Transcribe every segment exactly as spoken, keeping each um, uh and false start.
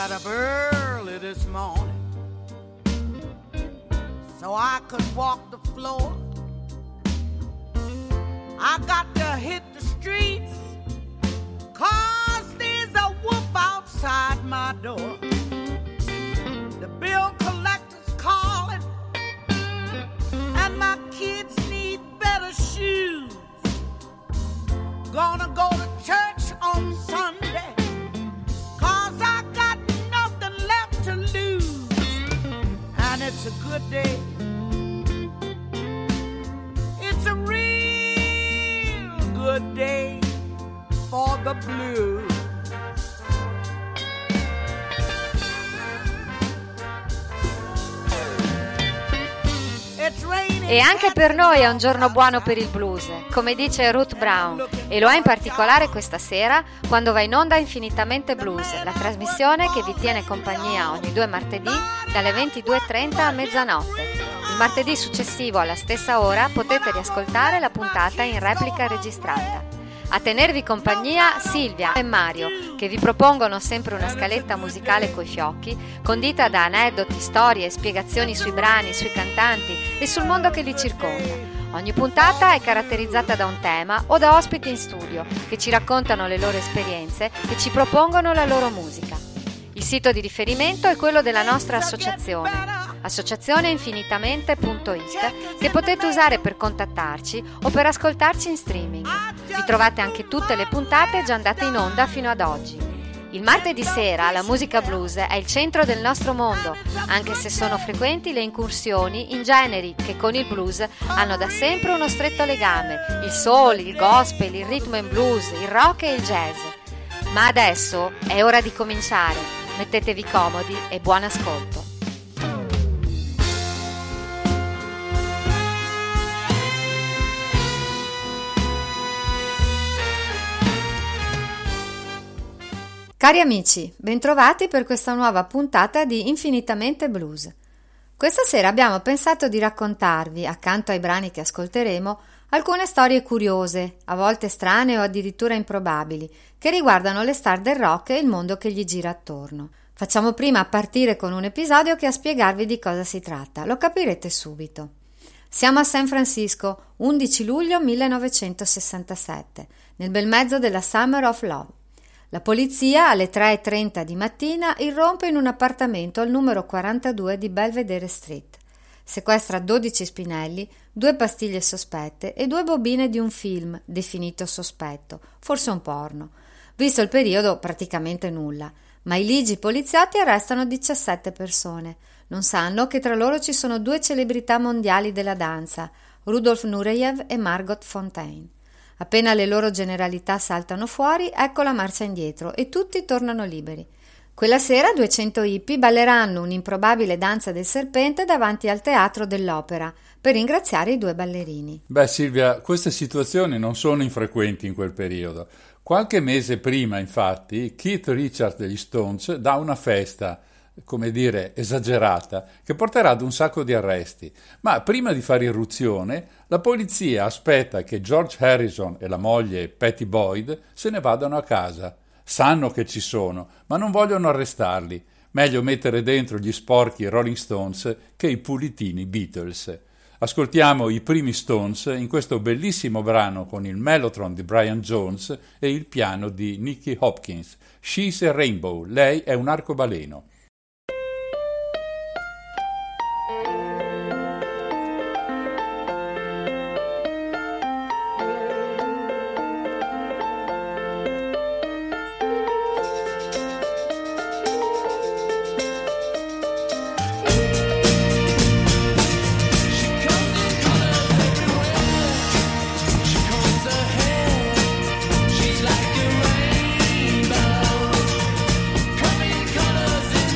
got up early this morning so I could walk the floor. I got to hit the streets 'cause there's a wolf outside my door. The bill collector's calling and my kids need better shoes. Gonna go to church on Sunday 'cause I got nothing left to lose. And it's a good day. It's a real good day for the blues. E anche per noi è un giorno buono per il blues, come dice Ruth Brown, e lo è in particolare questa sera quando va in onda Infinitamente Blues, la trasmissione che vi tiene compagnia ogni due martedì dalle ventidue e trenta a mezzanotte. Il martedì successivo alla stessa ora potete riascoltare la puntata in replica registrata. A tenervi compagnia Silvia e Mario, che vi propongono sempre una scaletta musicale coi fiocchi, condita da aneddoti, storie, spiegazioni sui brani, sui cantanti e sul mondo che li circonda. Ogni puntata è caratterizzata da un tema o da ospiti in studio che ci raccontano le loro esperienze e ci propongono la loro musica. Il sito di riferimento è quello della nostra associazione, associazione infinitamente punto it, che potete usare per contattarci o per ascoltarci in streaming. Vi trovate anche tutte le puntate già andate in onda fino ad oggi. Il martedì sera la musica blues è il centro del nostro mondo, anche se sono frequenti le incursioni in generi che con il blues hanno da sempre uno stretto legame: il soul, il gospel, il rhythm and blues, il rock e il jazz. Ma adesso è ora di cominciare. Mettetevi comodi e buon ascolto. Cari amici, bentrovati per questa nuova puntata di Infinitamente Blues. Questa sera abbiamo pensato di raccontarvi, accanto ai brani che ascolteremo, alcune storie curiose, a volte strane o addirittura improbabili, che riguardano le star del rock e il mondo che gli gira attorno. Facciamo prima partire con un episodio che a spiegarvi di cosa si tratta, lo capirete subito. Siamo a San Francisco, undici luglio millenovecentosessantasette, nel bel mezzo della Summer of Love. La polizia alle tre e trenta di mattina irrompe in un appartamento al numero quarantadue di Belvedere Street. Sequestra dodici spinelli, due pastiglie sospette e due bobine di un film definito sospetto, forse un porno. Visto il periodo, praticamente nulla, ma i ligi poliziotti arrestano diciassette persone. Non sanno che tra loro ci sono due celebrità mondiali della danza, Rudolf Nureyev e Margot Fonteyn. Appena le loro generalità saltano fuori, ecco la marcia indietro e tutti tornano liberi. Quella sera duecento hippie balleranno un'improbabile danza del serpente davanti al teatro dell'opera per ringraziare i due ballerini. Beh Silvia, queste situazioni non sono infrequenti in quel periodo. Qualche mese prima, infatti, Keith Richards degli Stones dà una festa, come dire, esagerata, che porterà ad un sacco di arresti. Ma prima di fare irruzione, la polizia aspetta che George Harrison e la moglie Pattie Boyd se ne vadano a casa. Sanno che ci sono, ma non vogliono arrestarli. Meglio mettere dentro gli sporchi Rolling Stones che i pulitini Beatles. Ascoltiamo i primi Stones in questo bellissimo brano con il mellotron di Brian Jones e il piano di Nicky Hopkins. She's a Rainbow, lei è un arcobaleno. She's like a rainbow, coming colors in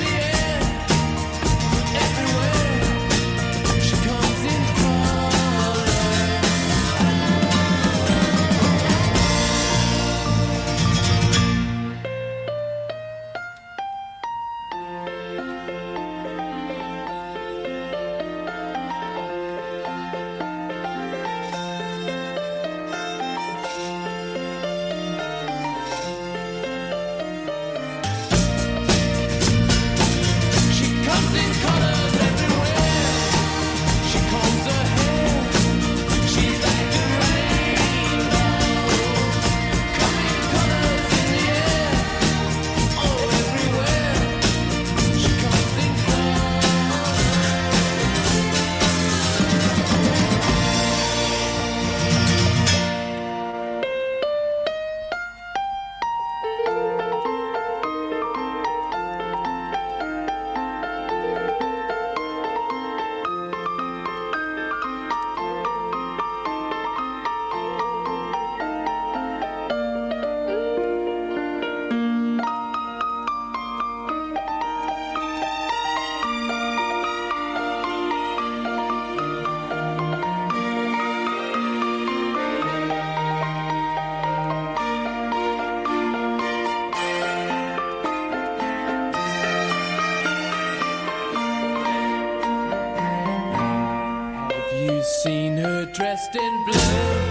dressed in blue.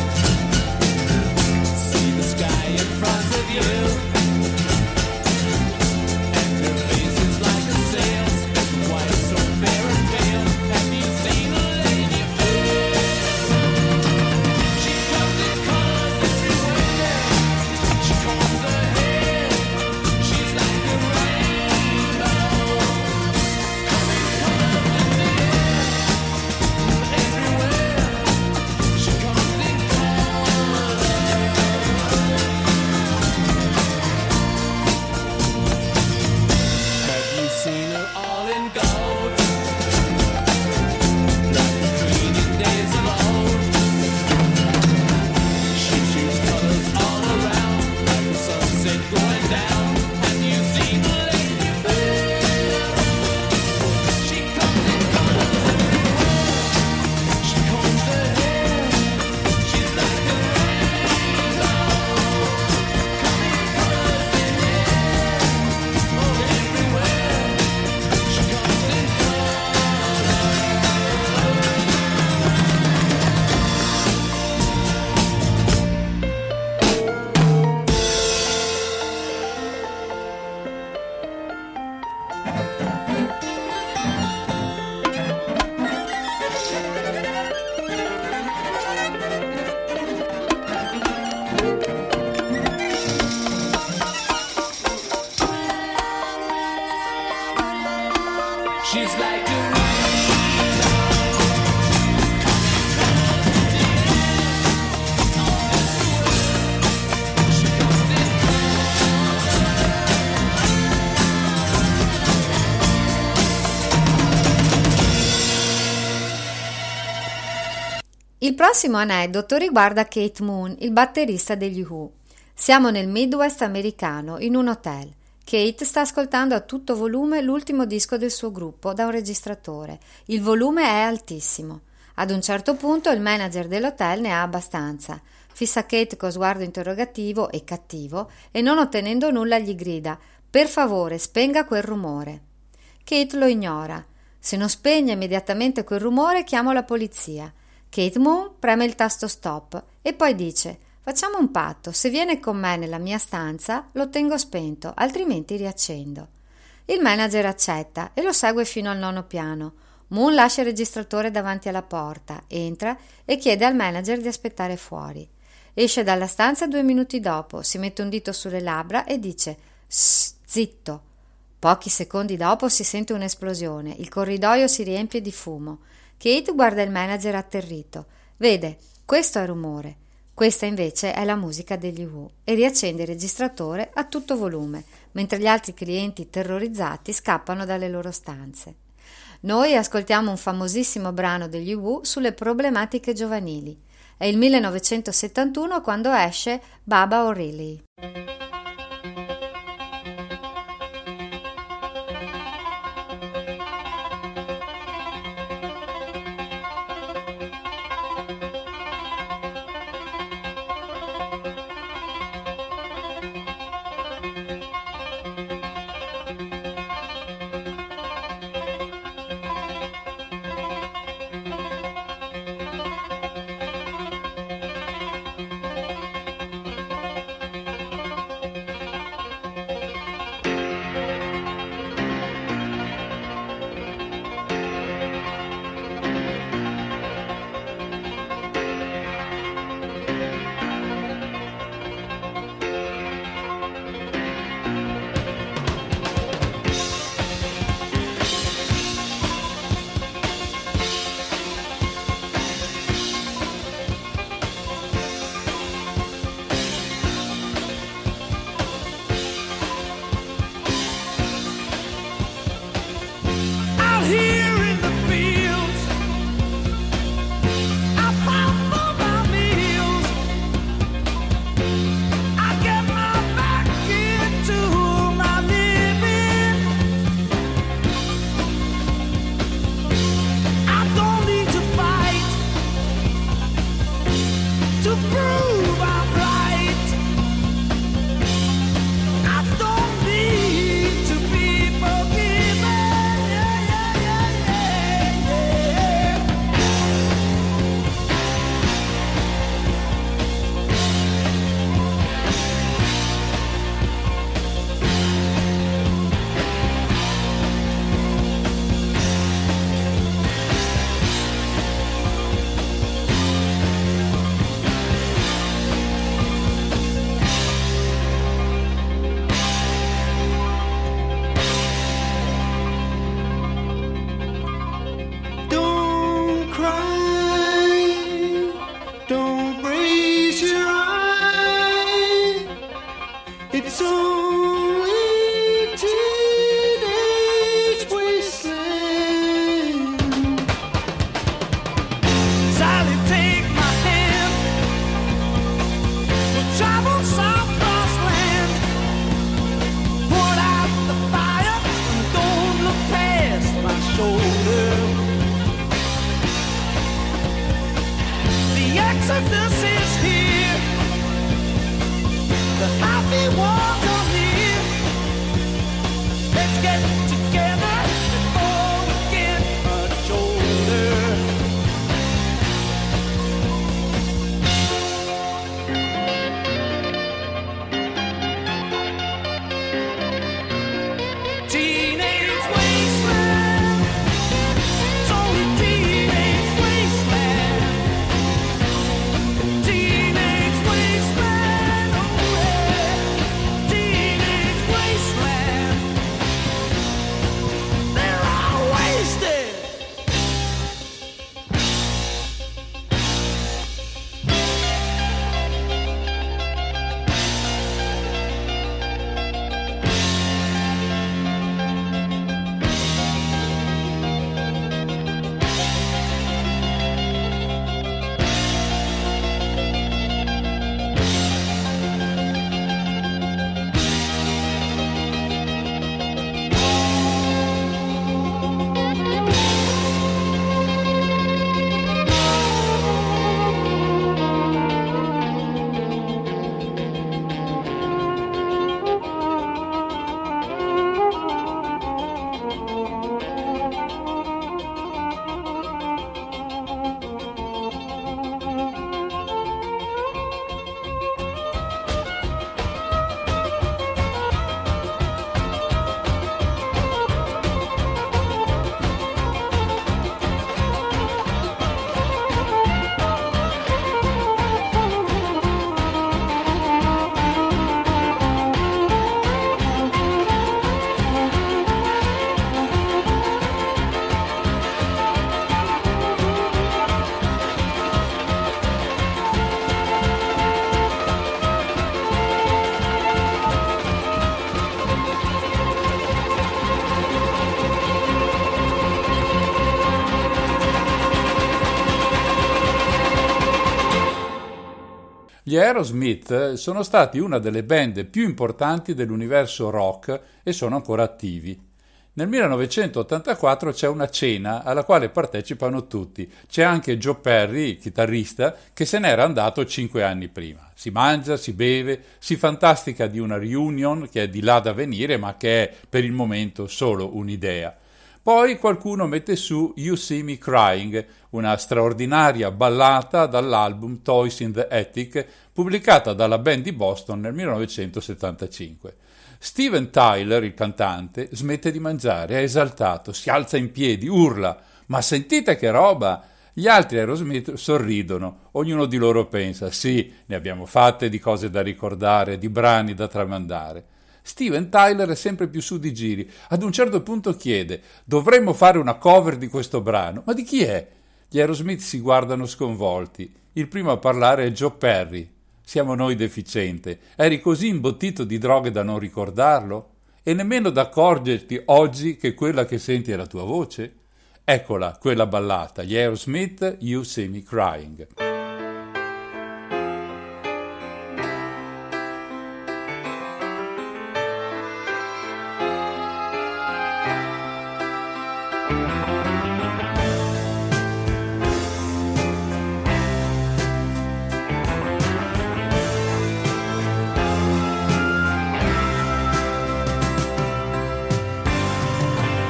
See the sky in front of you. And her face is like a sail, split white, so fair and pale. Have you seen a lady fair? She comes in colors everywhere. She combs her hair. She's like a rainbow. Coming colors in the air. Everywhere. She comes in colors. Have you seen her all in gold? Like the queen in days of old. She shoots colors all around, like the sunset going down. Have you seen the lady fair? She comes in colors everywhere. She combs her hair. She's like a rainbow. Coming colors in the air. Oh, everywhere. She comes in She's like a Il prossimo aneddoto riguarda Keith Moon, il batterista degli Who. Siamo nel Midwest americano, in un hotel. Keith sta ascoltando a tutto volume l'ultimo disco del suo gruppo da un registratore. Il volume è altissimo. Ad un certo punto il manager dell'hotel ne ha abbastanza. Fissa Keith con sguardo interrogativo e cattivo e non ottenendo nulla gli grida: «Per favore, spenga quel rumore». Keith lo ignora. Se non spegne immediatamente quel rumore, chiamo la polizia. Keith Moon preme il tasto stop e poi dice: «Facciamo un patto, se viene con me nella mia stanza lo tengo spento, altrimenti riaccendo». Il manager accetta e lo segue fino al nono piano. Moon lascia il registratore davanti alla porta, entra e chiede al manager di aspettare fuori. Esce dalla stanza due minuti dopo, si mette un dito sulle labbra e dice: «Shh, zitto». Pochi secondi dopo si sente un'esplosione, il corridoio si riempie di fumo. Kate guarda il manager atterrito. Vede, questo è rumore. Questa invece è la musica degli Who e riaccende il registratore a tutto volume, mentre gli altri clienti terrorizzati scappano dalle loro stanze. Noi ascoltiamo un famosissimo brano degli Who sulle problematiche giovanili. È il millenovecentosettantuno quando esce Baba O'Reilly. It's only teenage wasteland. Sally, take my hand. We'll travel south cross land. Put out the fire. Don't look past my shoulder. The exodus is here. The happy ones are near. Let's get together before we get much older. Teenage wasteland. It's only teenage wasteland. Teenage wasteland. Oh yeah. Teenage wasteland. They're all wasted. Gli Aerosmith sono stati una delle band più importanti dell'universo rock e sono ancora attivi. Nel millenovecentottantaquattro c'è una cena alla quale partecipano tutti. C'è anche Joe Perry, il chitarrista, che se n'era andato cinque anni prima. Si mangia, si beve, si fantastica di una reunion che è di là da venire, ma che è per il momento solo un'idea. Poi qualcuno mette su You See Me Crying, una straordinaria ballata dall'album Toys in the Attic, pubblicata dalla band di Boston nel millenovecentosettantacinque. Steven Tyler, il cantante, smette di mangiare, è esaltato, si alza in piedi, urla «Ma sentite che roba!» Gli altri Aerosmith sorridono, ognuno di loro pensa «Sì, ne abbiamo fatte di cose da ricordare, di brani da tramandare». Steven Tyler è sempre più su di giri. Ad un certo punto chiede «Dovremmo fare una cover di questo brano?» «Ma di chi è?» Gli Aerosmith si guardano sconvolti. Il primo a parlare è Joe Perry. «Siamo noi deficiente. Eri così imbottito di droghe da non ricordarlo? E nemmeno da accorgerti oggi che quella che senti è la tua voce?» Eccola, quella ballata. Gli Aerosmith, You See Me Crying.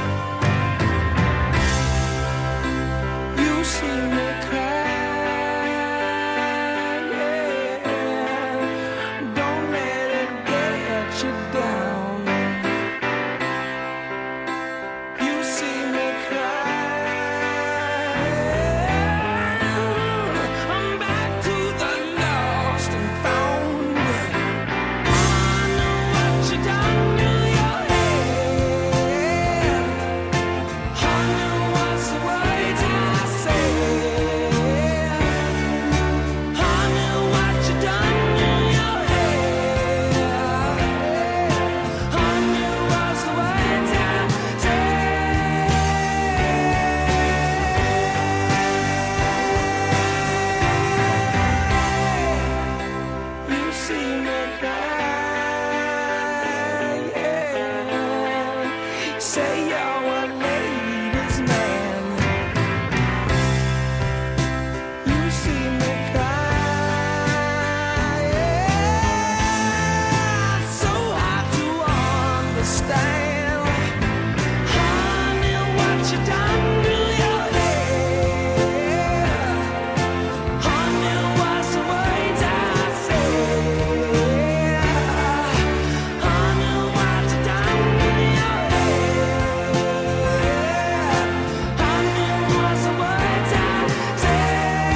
You see me cry. cry, yeah. Say you're a ladies' man. You see me cry, yeah. So hard to understand, honey, what you done to your head. Honey, what's the words I say? Honey, what you done to your head? Honey, what's the words I say?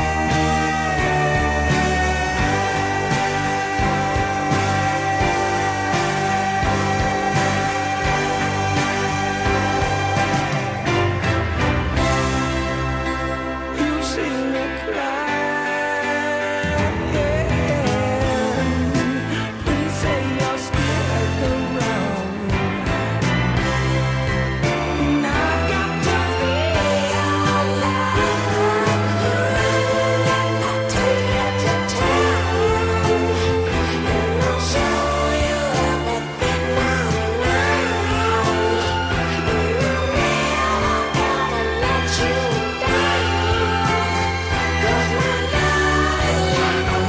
You see me cry, please say you're still around. And I got to be your love, and I'll take you to town, and I'll show you everything I know. And I'm never gonna let you down, 'cause my love is like a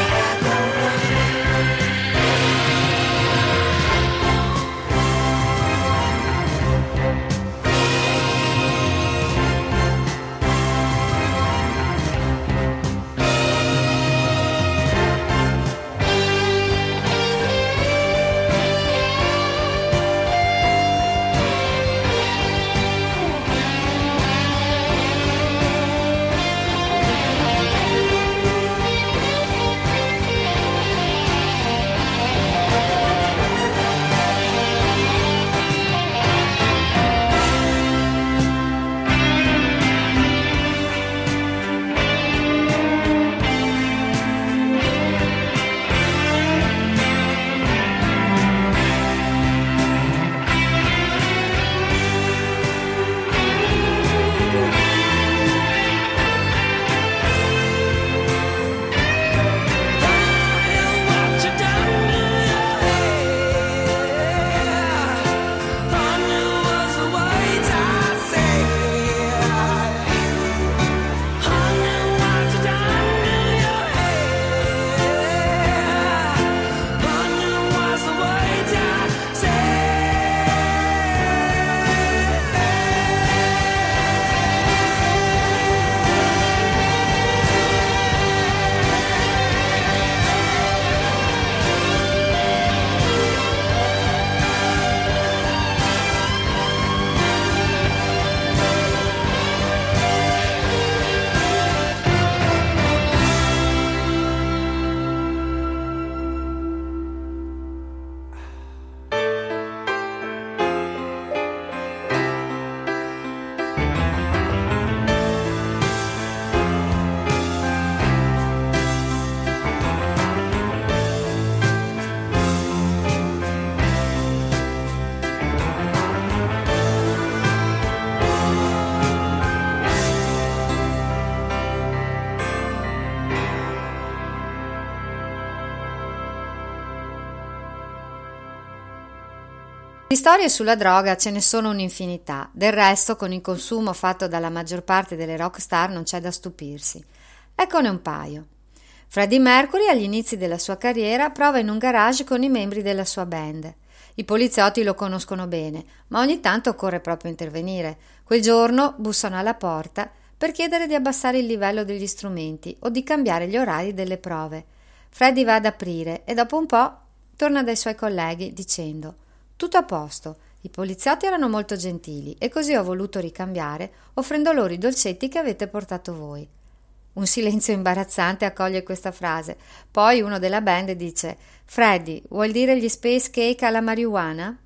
Di storie sulla droga ce ne sono un'infinità, del resto con il consumo fatto dalla maggior parte delle rock star non c'è da stupirsi. Eccone un paio. Freddie Mercury agli inizi della sua carriera prova in un garage con i membri della sua band. I poliziotti lo conoscono bene, ma ogni tanto occorre proprio intervenire. Quel giorno bussano alla porta per chiedere di abbassare il livello degli strumenti o di cambiare gli orari delle prove. Freddie va ad aprire e dopo un po' torna dai suoi colleghi dicendo: tutto a posto, i poliziotti erano molto gentili e così ho voluto ricambiare offrendo loro i dolcetti che avete portato voi. Un silenzio imbarazzante accoglie questa frase. Poi uno della band dice: Freddie, vuol dire gli space cake alla marijuana?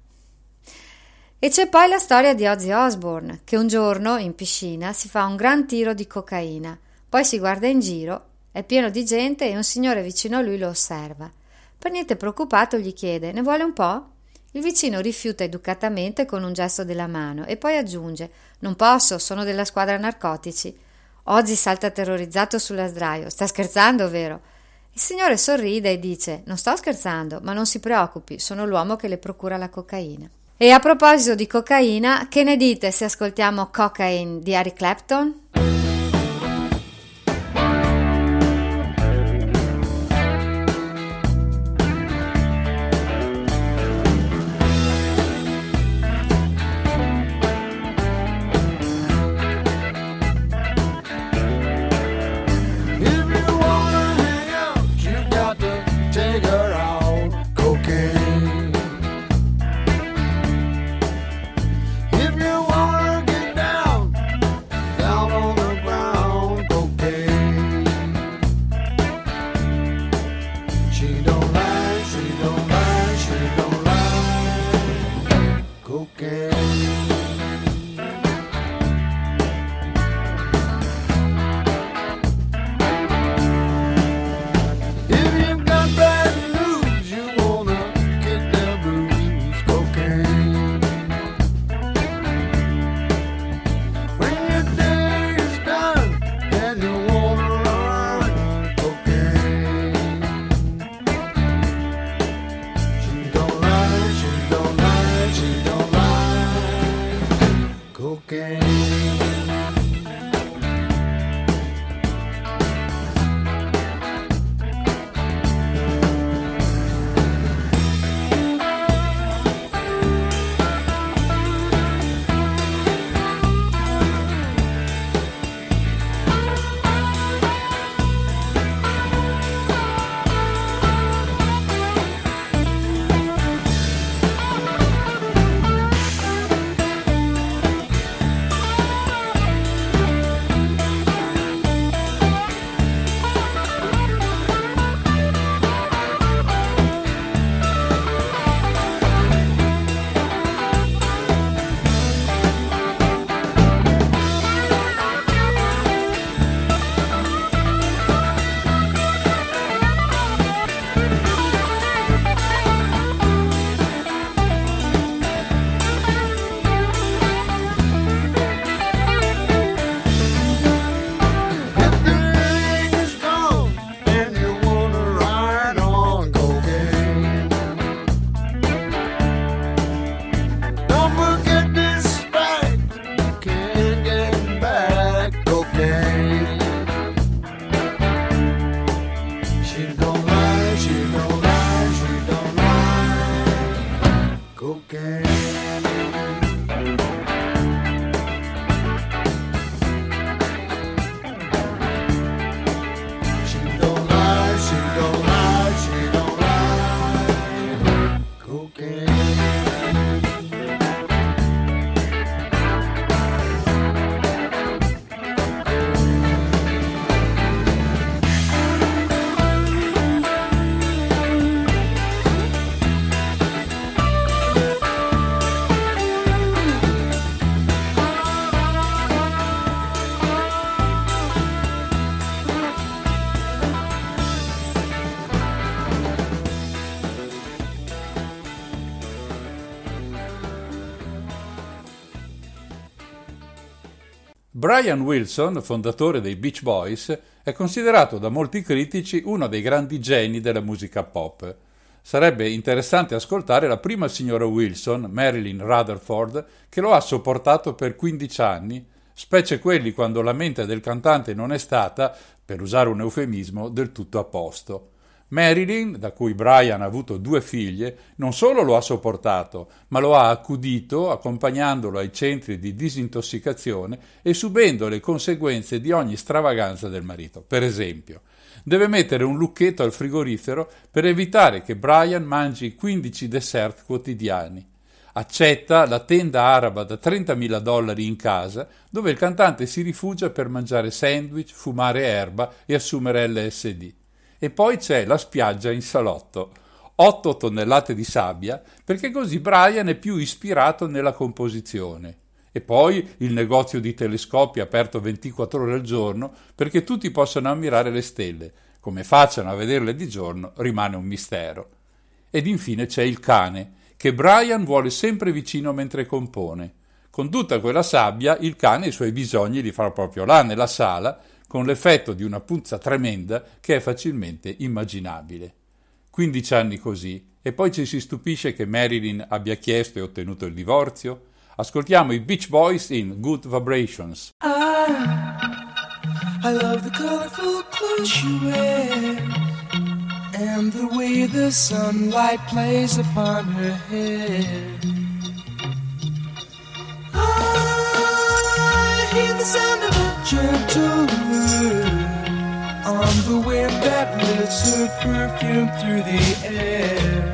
E c'è poi la storia di Ozzy Osbourne, che un giorno in piscina si fa un gran tiro di cocaina, poi si guarda in giro, è pieno di gente e un signore vicino a lui lo osserva. Per niente preoccupato gli chiede: ne vuole un po'? Il vicino rifiuta educatamente con un gesto della mano e poi aggiunge: non posso, sono della squadra narcotici. Ozzy salta terrorizzato sulla sdraio: sta scherzando, vero? E Il signore sorride e dice: non sto scherzando, ma non si preoccupi, sono l'uomo che le procura la cocaina. E a proposito di cocaina, che ne dite se ascoltiamo Cocaine di Eric Clapton? Brian Wilson, fondatore dei Beach Boys, è considerato da molti critici uno dei grandi geni della musica pop. Sarebbe interessante ascoltare la prima signora Wilson, Marilyn Rutherford, che lo ha sopportato per quindici anni, specie quelli quando la mente del cantante non è stata, per usare un eufemismo, del tutto a posto. Marilyn, da cui Brian ha avuto due figlie, non solo lo ha sopportato, ma lo ha accudito accompagnandolo ai centri di disintossicazione e subendo le conseguenze di ogni stravaganza del marito. Per esempio, deve mettere un lucchetto al frigorifero per evitare che Brian mangi quindici dessert quotidiani. Accetta la tenda araba da trentamila dollari in casa, dove il cantante si rifugia per mangiare sandwich, fumare erba e assumere L S D. E poi c'è la spiaggia in salotto, otto tonnellate di sabbia, perché così Brian è più ispirato nella composizione. E poi il negozio di telescopi aperto ventiquattro ore al giorno, perché tutti possano ammirare le stelle. Come facciano a vederle di giorno rimane un mistero. Ed infine c'è il cane, che Brian vuole sempre vicino mentre compone. Con tutta quella sabbia il cane i suoi bisogni li fa proprio là, nella sala, con l'effetto di una puzza tremenda che è facilmente immaginabile. quindici anni così, e poi ci si stupisce che Marilyn abbia chiesto e ottenuto il divorzio? Ascoltiamo i Beach Boys in Good Vibrations. I love the colorful clothes she wears and the way the sunlight plays upon her hair. I hear the sound of a gentle word on the wind that lifts her perfume through the air.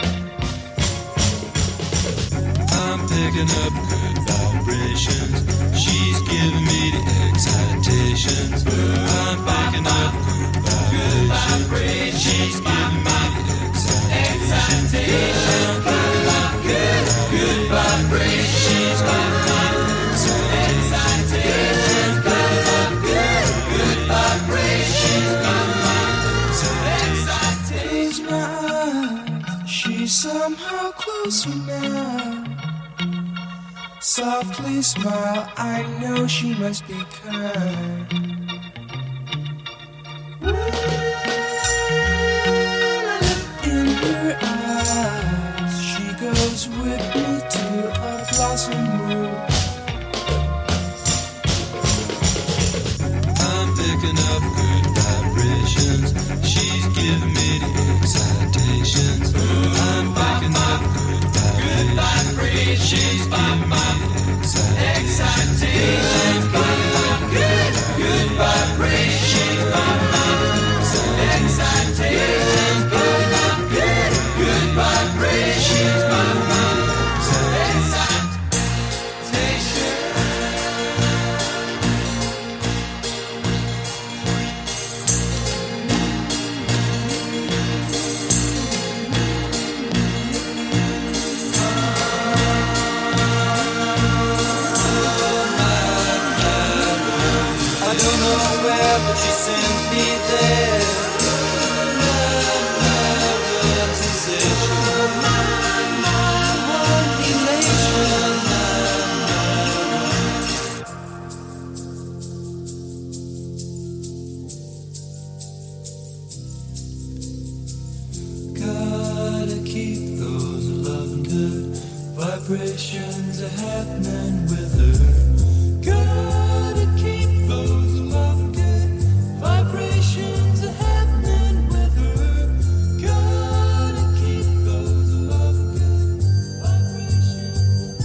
I'm picking up good vibrations. She's giving me the excitations. I'm picking up good vibrations. She's giving me the excitations. Good, good vibrations. She's giving me the excitations. Good, good vibrations. Close my eyes, she's somehow closer now. Softly smile, I know she must be kind. In her eyes, she goes with me to a blossom room. I'm picking up good vibrations. She's giving me the excitations. I'm picking up good vibrations. She's giving me the excitations. Good, good vibrations. Excitations. Good, good vibrations. But she sends me there. Love, love, sensation. My, my, one elation. Gotta keep those loving good vibrations are happening with her. Gotta keep those loving good vibrations are happening with her. Gotta keep those loving good vibrations.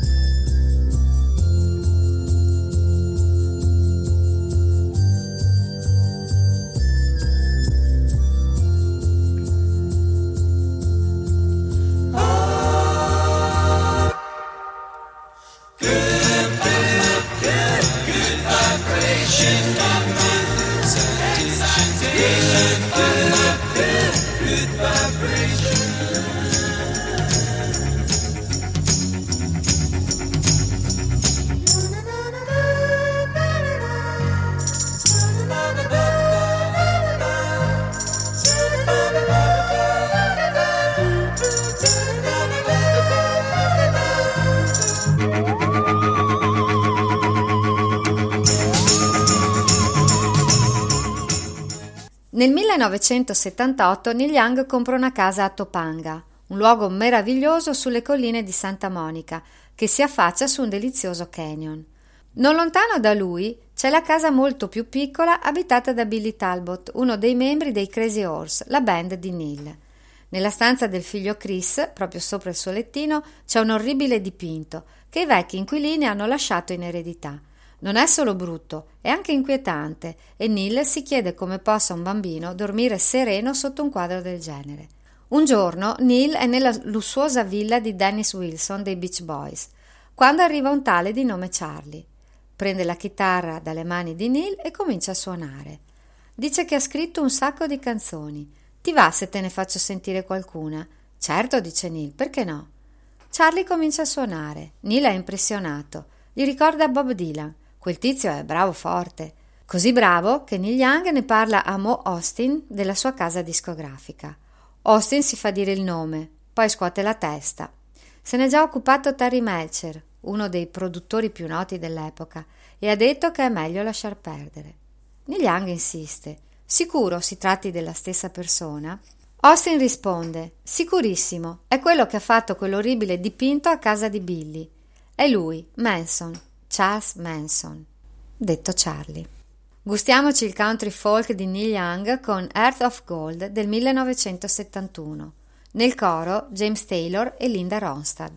Nel millenovecentosettantotto Neil Young compra una casa a Topanga, un luogo meraviglioso sulle colline di Santa Monica, che si affaccia su un delizioso canyon. Non lontano da lui c'è la casa molto più piccola abitata da Billy Talbot, uno dei membri dei Crazy Horse, la band di Neil. Nella stanza del figlio Chris, proprio sopra il suo lettino, c'è un orribile dipinto che i vecchi inquilini hanno lasciato in eredità. Non è solo brutto, è anche inquietante e Neil si chiede come possa un bambino dormire sereno sotto un quadro del genere. Un giorno Neil è nella lussuosa villa di Dennis Wilson dei Beach Boys, quando arriva un tale di nome Charlie. Prende la chitarra dalle mani di Neil e comincia a suonare. Dice che ha scritto un sacco di canzoni. Ti va se te ne faccio sentire qualcuna? Certo, dice Neil, perché no? Charlie comincia a suonare. Neil è impressionato. Gli ricorda Bob Dylan. Quel tizio è bravo forte, così bravo che Neil Young ne parla a Mo Austin della sua casa discografica. Austin si fa dire il nome, poi scuote la testa. Se n'è già occupato Terry Melcher, uno dei produttori più noti dell'epoca, e ha detto che è meglio lasciar perdere. Neil Young insiste: sicuro si tratti della stessa persona? Austin risponde: sicurissimo, è quello che ha fatto quell'orribile dipinto a casa di Billy. È lui, Manson, Charles Manson, detto Charlie. Gustiamoci il country folk di Neil Young con Earth of Gold del millenovecentosettantuno. Nel coro James Taylor e Linda Ronstadt.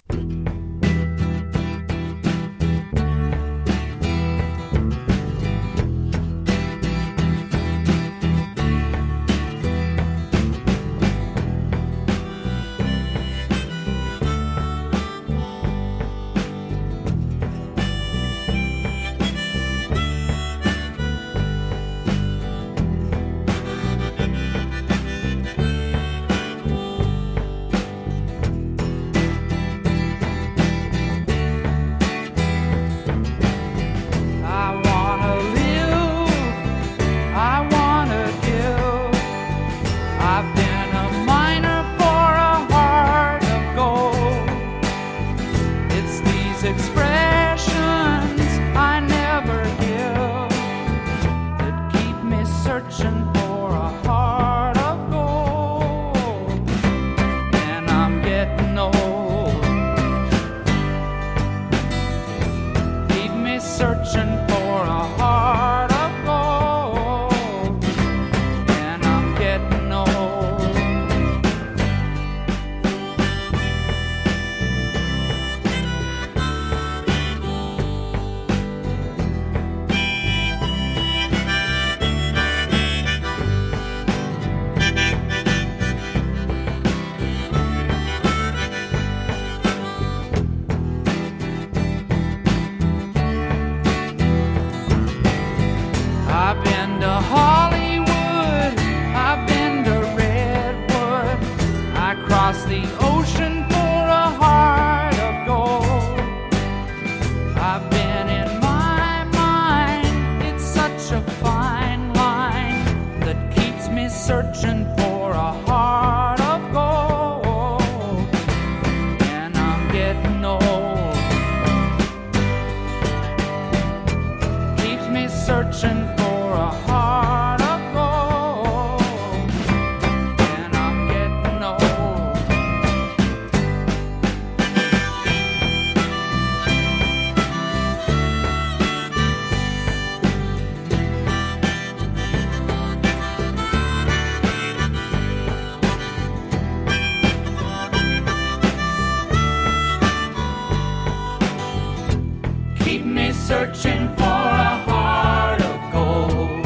Searching for a heart of gold.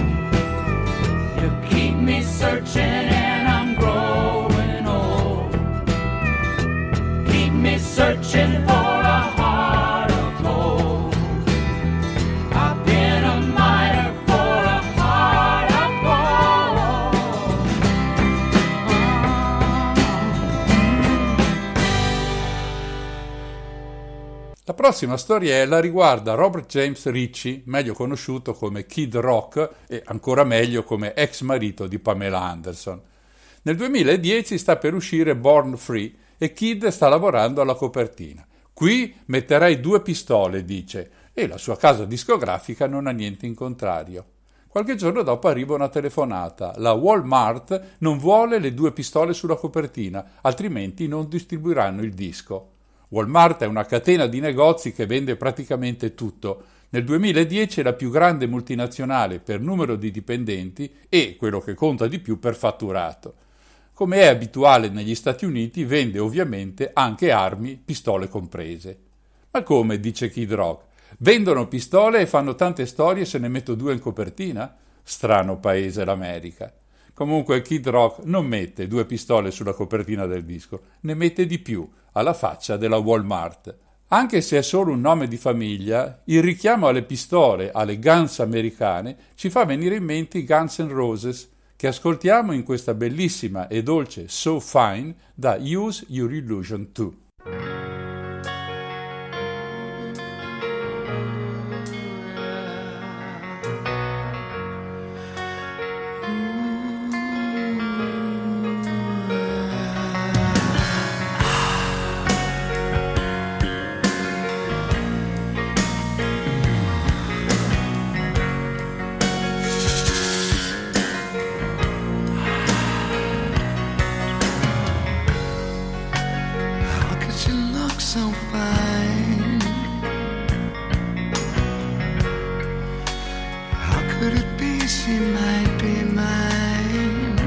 You keep me searching and I'm growing old. Keep me searching for a heart of gold. I've been a miner for a heart of gold. La prossima storiella riguarda Robert James Ritchie, meglio conosciuto come Kid Rock e ancora meglio come ex marito di Pamela Anderson. Nel duemiladieci sta per uscire Born Free e Kid sta lavorando alla copertina. Qui metterei due pistole, dice, e la sua casa discografica non ha niente in contrario. Qualche giorno dopo arriva una telefonata. La Walmart non vuole le due pistole sulla copertina, altrimenti non distribuiranno il disco. Walmart è una catena di negozi che vende praticamente tutto. Nel duemiladieci è la più grande multinazionale per numero di dipendenti e, quello che conta di più, per fatturato. Come è abituale negli Stati Uniti, vende ovviamente anche armi, pistole comprese. Ma come, dice Kid Rock, vendono pistole e fanno tante storie se ne metto due in copertina? Strano paese l'America. Comunque Kid Rock non mette due pistole sulla copertina del disco, ne mette di più, alla faccia della Walmart. Anche se è solo un nome di famiglia, il richiamo alle pistole, alle guns americane, ci fa venire in mente i Guns N' Roses, che ascoltiamo in questa bellissima e dolce So Fine da Use Your Illusion due. so fine. How could it be she might be mine?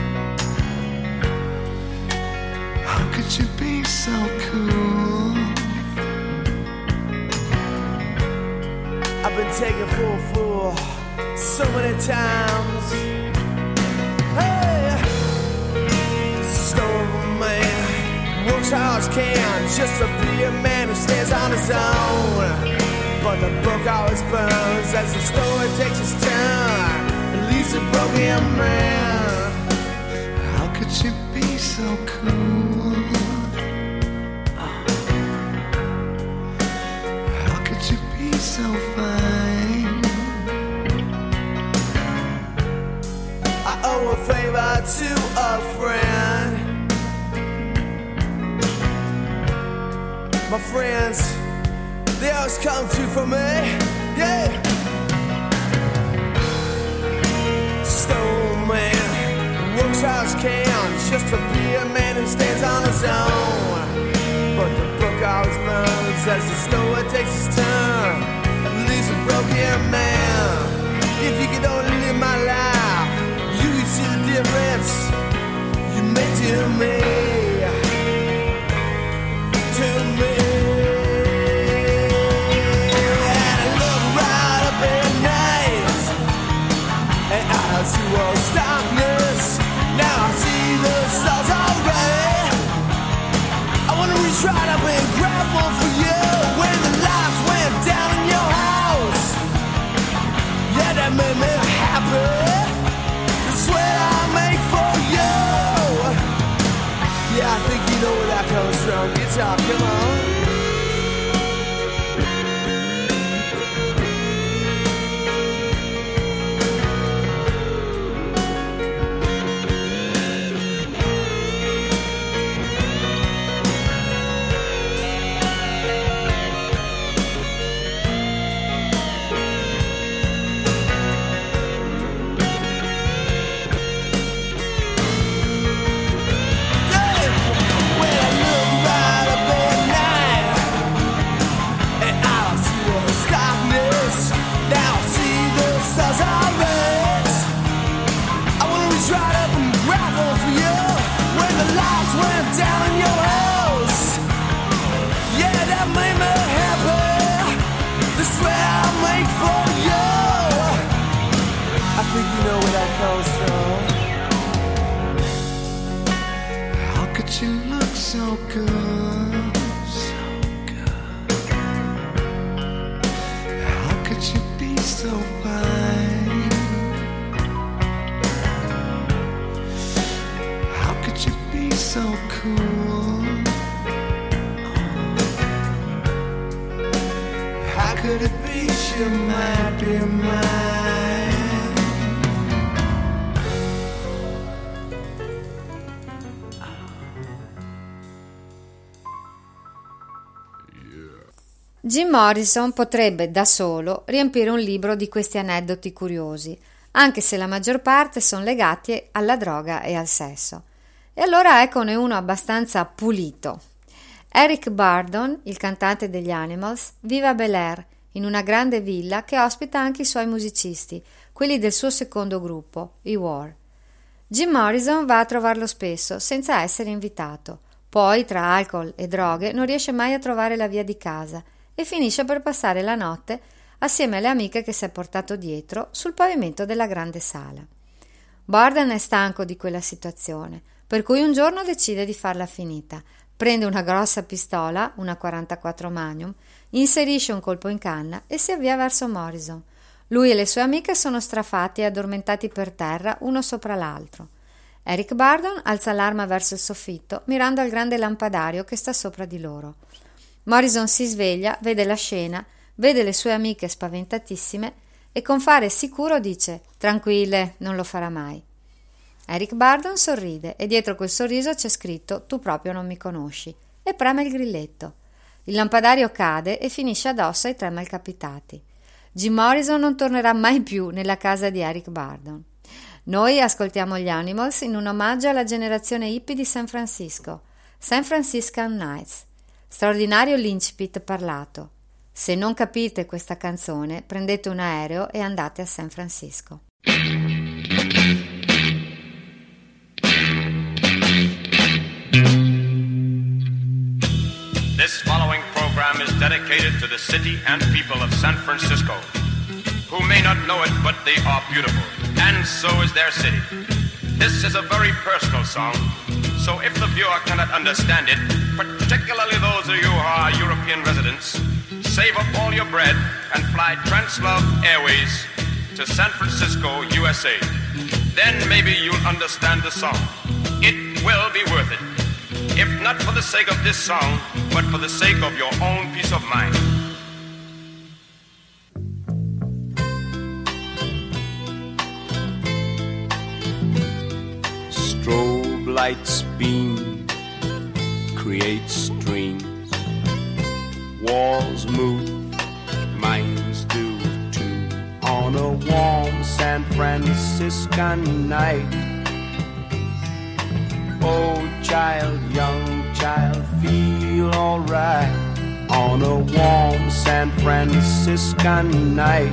How could you be so cool? I've been taken for a fool so many times. Hey, stone man works hard as can just to be a man who stands on his own. But the book always burns as the story takes its turn and leaves a broken man. How could you be so cool? How could you be so fine? I owe a favor to a friend. My friends, they always come through for me, yeah. Stone man works hard as can just to be a man who stands on his own. But the book always burns as the story takes its turn and leaves a broken man. If you could only live my life, you could see the difference you made to me, to me. I see was darkness, now I see the stars already. I wanna reach right up and grab one for you when the lights went down in your house. Yeah, that made me happy. The sweat I make for you. Yeah, I think you know where that comes from. Guitar, come on. Jim Morrison potrebbe da solo riempire un libro di questi aneddoti curiosi, anche se la maggior parte sono legati alla droga e al sesso. E allora eccone uno abbastanza pulito. Eric Burdon, il cantante degli Animals, vive a Bel Air, in una grande villa che ospita anche i suoi musicisti, quelli del suo secondo gruppo, i War. Jim Morrison va a trovarlo spesso, senza essere invitato. Poi, tra alcol e droghe, non riesce mai a trovare la via di casa e finisce per passare la notte assieme alle amiche che si è portato dietro sul pavimento della grande sala. Burdon è stanco di quella situazione, per cui un giorno decide di farla finita. Prende una grossa pistola, una quarantaquattro Magnum, inserisce un colpo in canna e si avvia verso Morrison. Lui e le sue amiche sono strafati e addormentati per terra, uno sopra l'altro. Eric Burdon alza l'arma verso il soffitto, mirando al grande lampadario che sta sopra di loro. Morrison si sveglia, vede la scena, vede le sue amiche spaventatissime e con fare sicuro dice: «Tranquille, non lo farà mai». Eric Burdon sorride e dietro quel sorriso c'è scritto «Tu proprio non mi conosci» e preme il grilletto. Il lampadario cade e finisce addosso ai tre malcapitati. Jim Morrison non tornerà mai più nella casa di Eric Burdon. Noi ascoltiamo gli Animals in un omaggio alla generazione hippie di San Francisco, San Franciscan Nights. Straordinario l'incipit parlato. Se non capite questa canzone, prendete un aereo e andate a San Francisco. This following program is dedicated to the city and people of San Francisco, who may not know it, but they are beautiful, and so is their city. This is a very personal song, so if the viewer cannot understand it, particularly those of you who are European residents, save up all your bread and fly Translove Airways to San Francisco, U S A. Then maybe you'll understand the song. It will be worth it. If not for the sake of this song, but for the sake of your own peace of mind. Strobe lights beam, create streams. Walls move, minds do too. On a warm San Franciscan night. Oh child, young child, feel alright. On a warm San Franciscan night.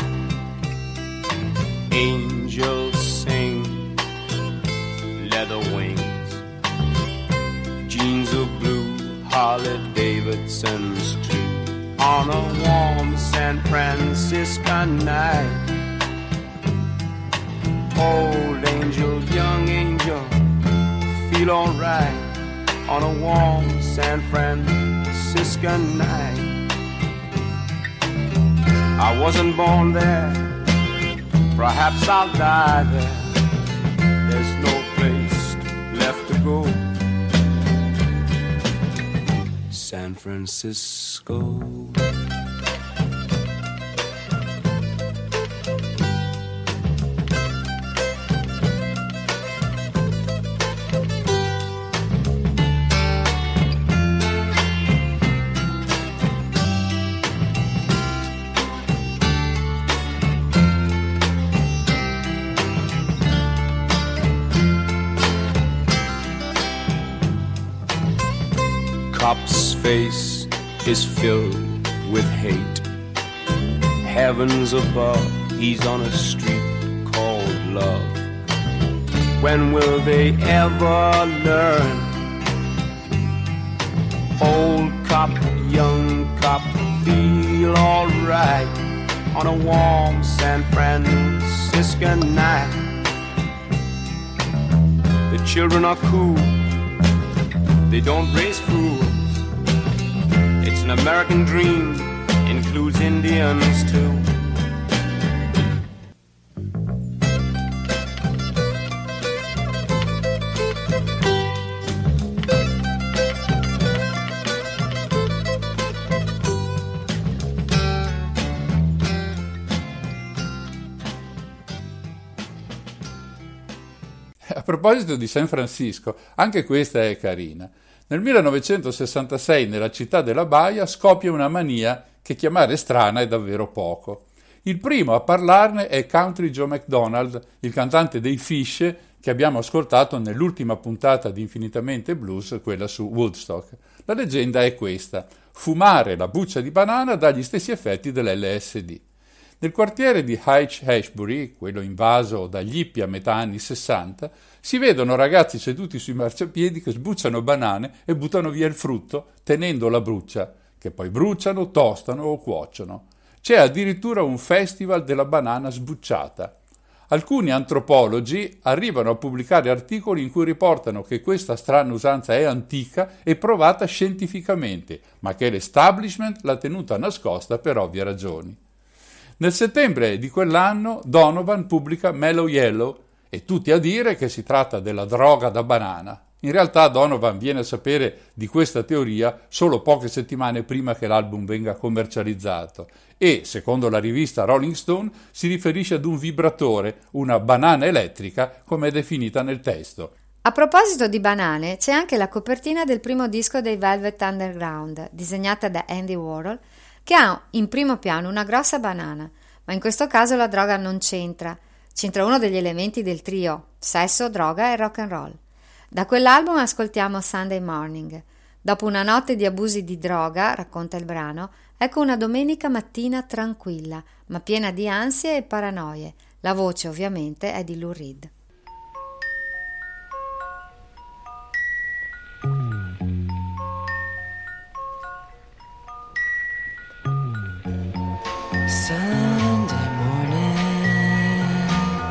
Angels sing, leather wings, jeans of blue, Harley Davidson's too. On a warm San Franciscan night. Old angel, young angel, feel alright. On a warm San Franciscan night. I wasn't born there, perhaps I'll die there. There's no place left to go. San Francisco. Cop's face is filled with hate. Heavens above, he's on a street called love. When will they ever learn? Old cop, young cop, feel alright on a warm San Franciscan night. The children are cool, they don't raise fools. It's an American dream, includes Indians too. A proposito di San Francisco, anche questa è carina. Nel millenovecentosessantasei nella città della Baia scoppia una mania che chiamare strana è davvero poco. Il primo a parlarne è Country Joe McDonald, il cantante dei Fish che abbiamo ascoltato nell'ultima puntata di Infinitamente Blues, quella su Woodstock. La leggenda è questa: fumare la buccia di banana dà gli stessi effetti dell'L S D. Nel quartiere di Haight-Ashbury, quello invaso dagli hippie a metà anni sessanta, si vedono ragazzi seduti sui marciapiedi che sbucciano banane e buttano via il frutto, tenendo la brucia, che poi bruciano, tostano o cuociono. C'è addirittura un festival della banana sbucciata. Alcuni antropologi arrivano a pubblicare articoli in cui riportano che questa strana usanza è antica e provata scientificamente, ma che l'establishment l'ha tenuta nascosta per ovvie ragioni. Nel settembre di quell'anno Donovan pubblica Mellow Yellow e tutti a dire che si tratta della droga da banana. In realtà Donovan viene a sapere di questa teoria solo poche settimane prima che l'album venga commercializzato e, secondo la rivista Rolling Stone, si riferisce ad un vibratore, una banana elettrica, come è definita nel testo. A proposito di banane, c'è anche la copertina del primo disco dei Velvet Underground, disegnata da Andy Warhol, che ha in primo piano una grossa banana, ma in questo caso la droga non c'entra. C'entra uno degli elementi del trio, sesso, droga e rock and roll. Da quell'album ascoltiamo Sunday Morning. Dopo una notte di abusi di droga, racconta il brano, ecco una domenica mattina tranquilla, ma piena di ansie e paranoie. La voce ovviamente è di Lou Reed. Sunday morning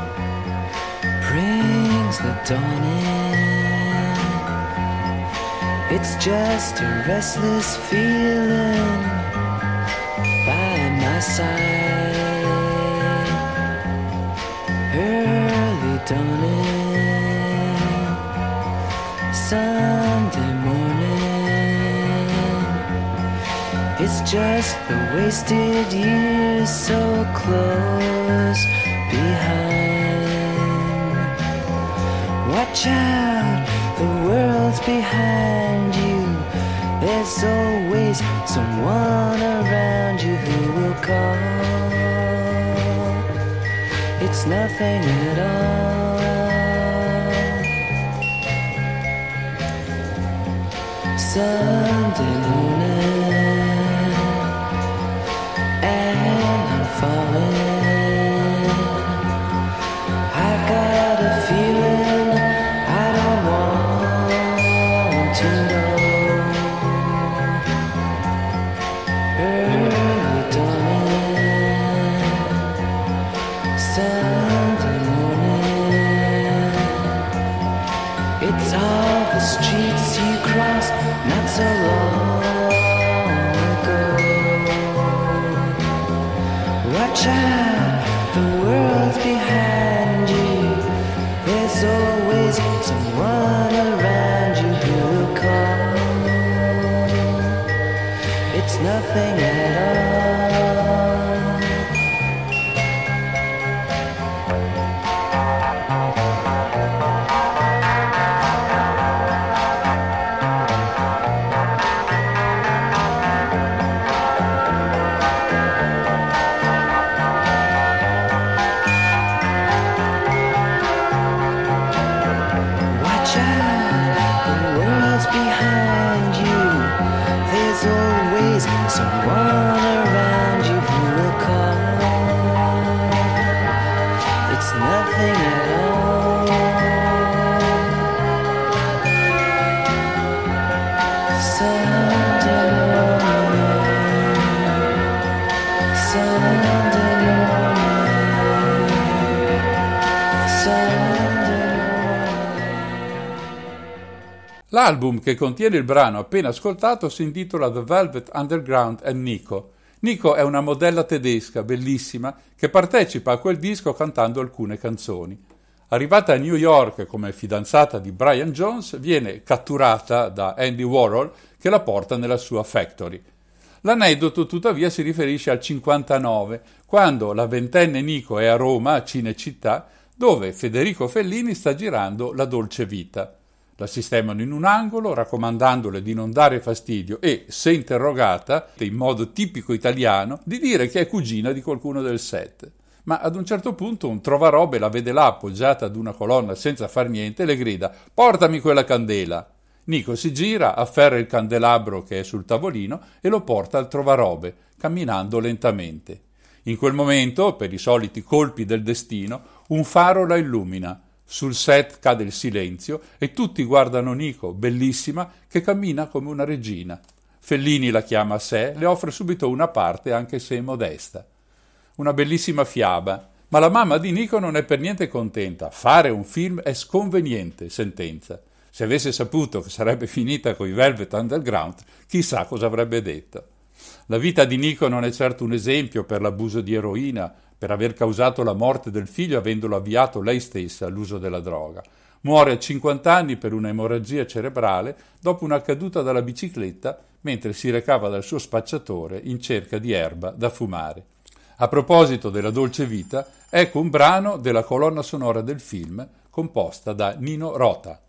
brings the dawn in. It's just a restless feeling by my side. Early dawning, Sunday morning. It's just the wasted years so close behind. Watch out, the world's behind you. There's always someone around you who will call. It's nothing at all. Sunday morning, and I'm falling. I've got a feeling I don't want to know. Early dawning, Sunday morning. It's all the streets you crossed not so long ago. Watch out, the world's behind you. There's always someone around you who will call. It's nothing at all. Watch out, the world's behind you. There's always someone around you who will call. It's nothing at all. Sunday morning, Sunday morning, Sunday morning. L'album che contiene il brano appena ascoltato si intitola The Velvet Underground and Nico. Nico è una modella tedesca bellissima che partecipa a quel disco cantando alcune canzoni. Arrivata a New York come fidanzata di Brian Jones, viene catturata da Andy Warhol che la porta nella sua factory. L'aneddoto tuttavia si riferisce al cinquantanove, quando la ventenne Nico è a Roma, a Cinecittà, dove Federico Fellini sta girando La dolce vita. La sistemano in un angolo, raccomandandole di non dare fastidio e, se interrogata, in modo tipico italiano, di dire che è cugina di qualcuno del set. Ma ad un certo punto un trovarobe la vede là appoggiata ad una colonna senza far niente e le grida «Portami quella candela!». Nico si gira, afferra il candelabro che è sul tavolino e lo porta al trovarobe, camminando lentamente. In quel momento, per i soliti colpi del destino, un faro la illumina. Sul set cade il silenzio e tutti guardano Nico, bellissima, che cammina come una regina. Fellini la chiama a sé, le offre subito una parte, anche se modesta. Una bellissima fiaba, ma la mamma di Nico non è per niente contenta. Fare un film è sconveniente, sentenza. Se avesse saputo che sarebbe finita coi Velvet Underground, chissà cosa avrebbe detto. La vita di Nico non è certo un esempio per l'abuso di eroina, per aver causato la morte del figlio avendolo avviato lei stessa all'uso della droga. Muore a cinquanta anni per una emorragia cerebrale dopo una caduta dalla bicicletta mentre si recava dal suo spacciatore in cerca di erba da fumare. A proposito della dolce vita, ecco un brano della colonna sonora del film composta da Nino Rota.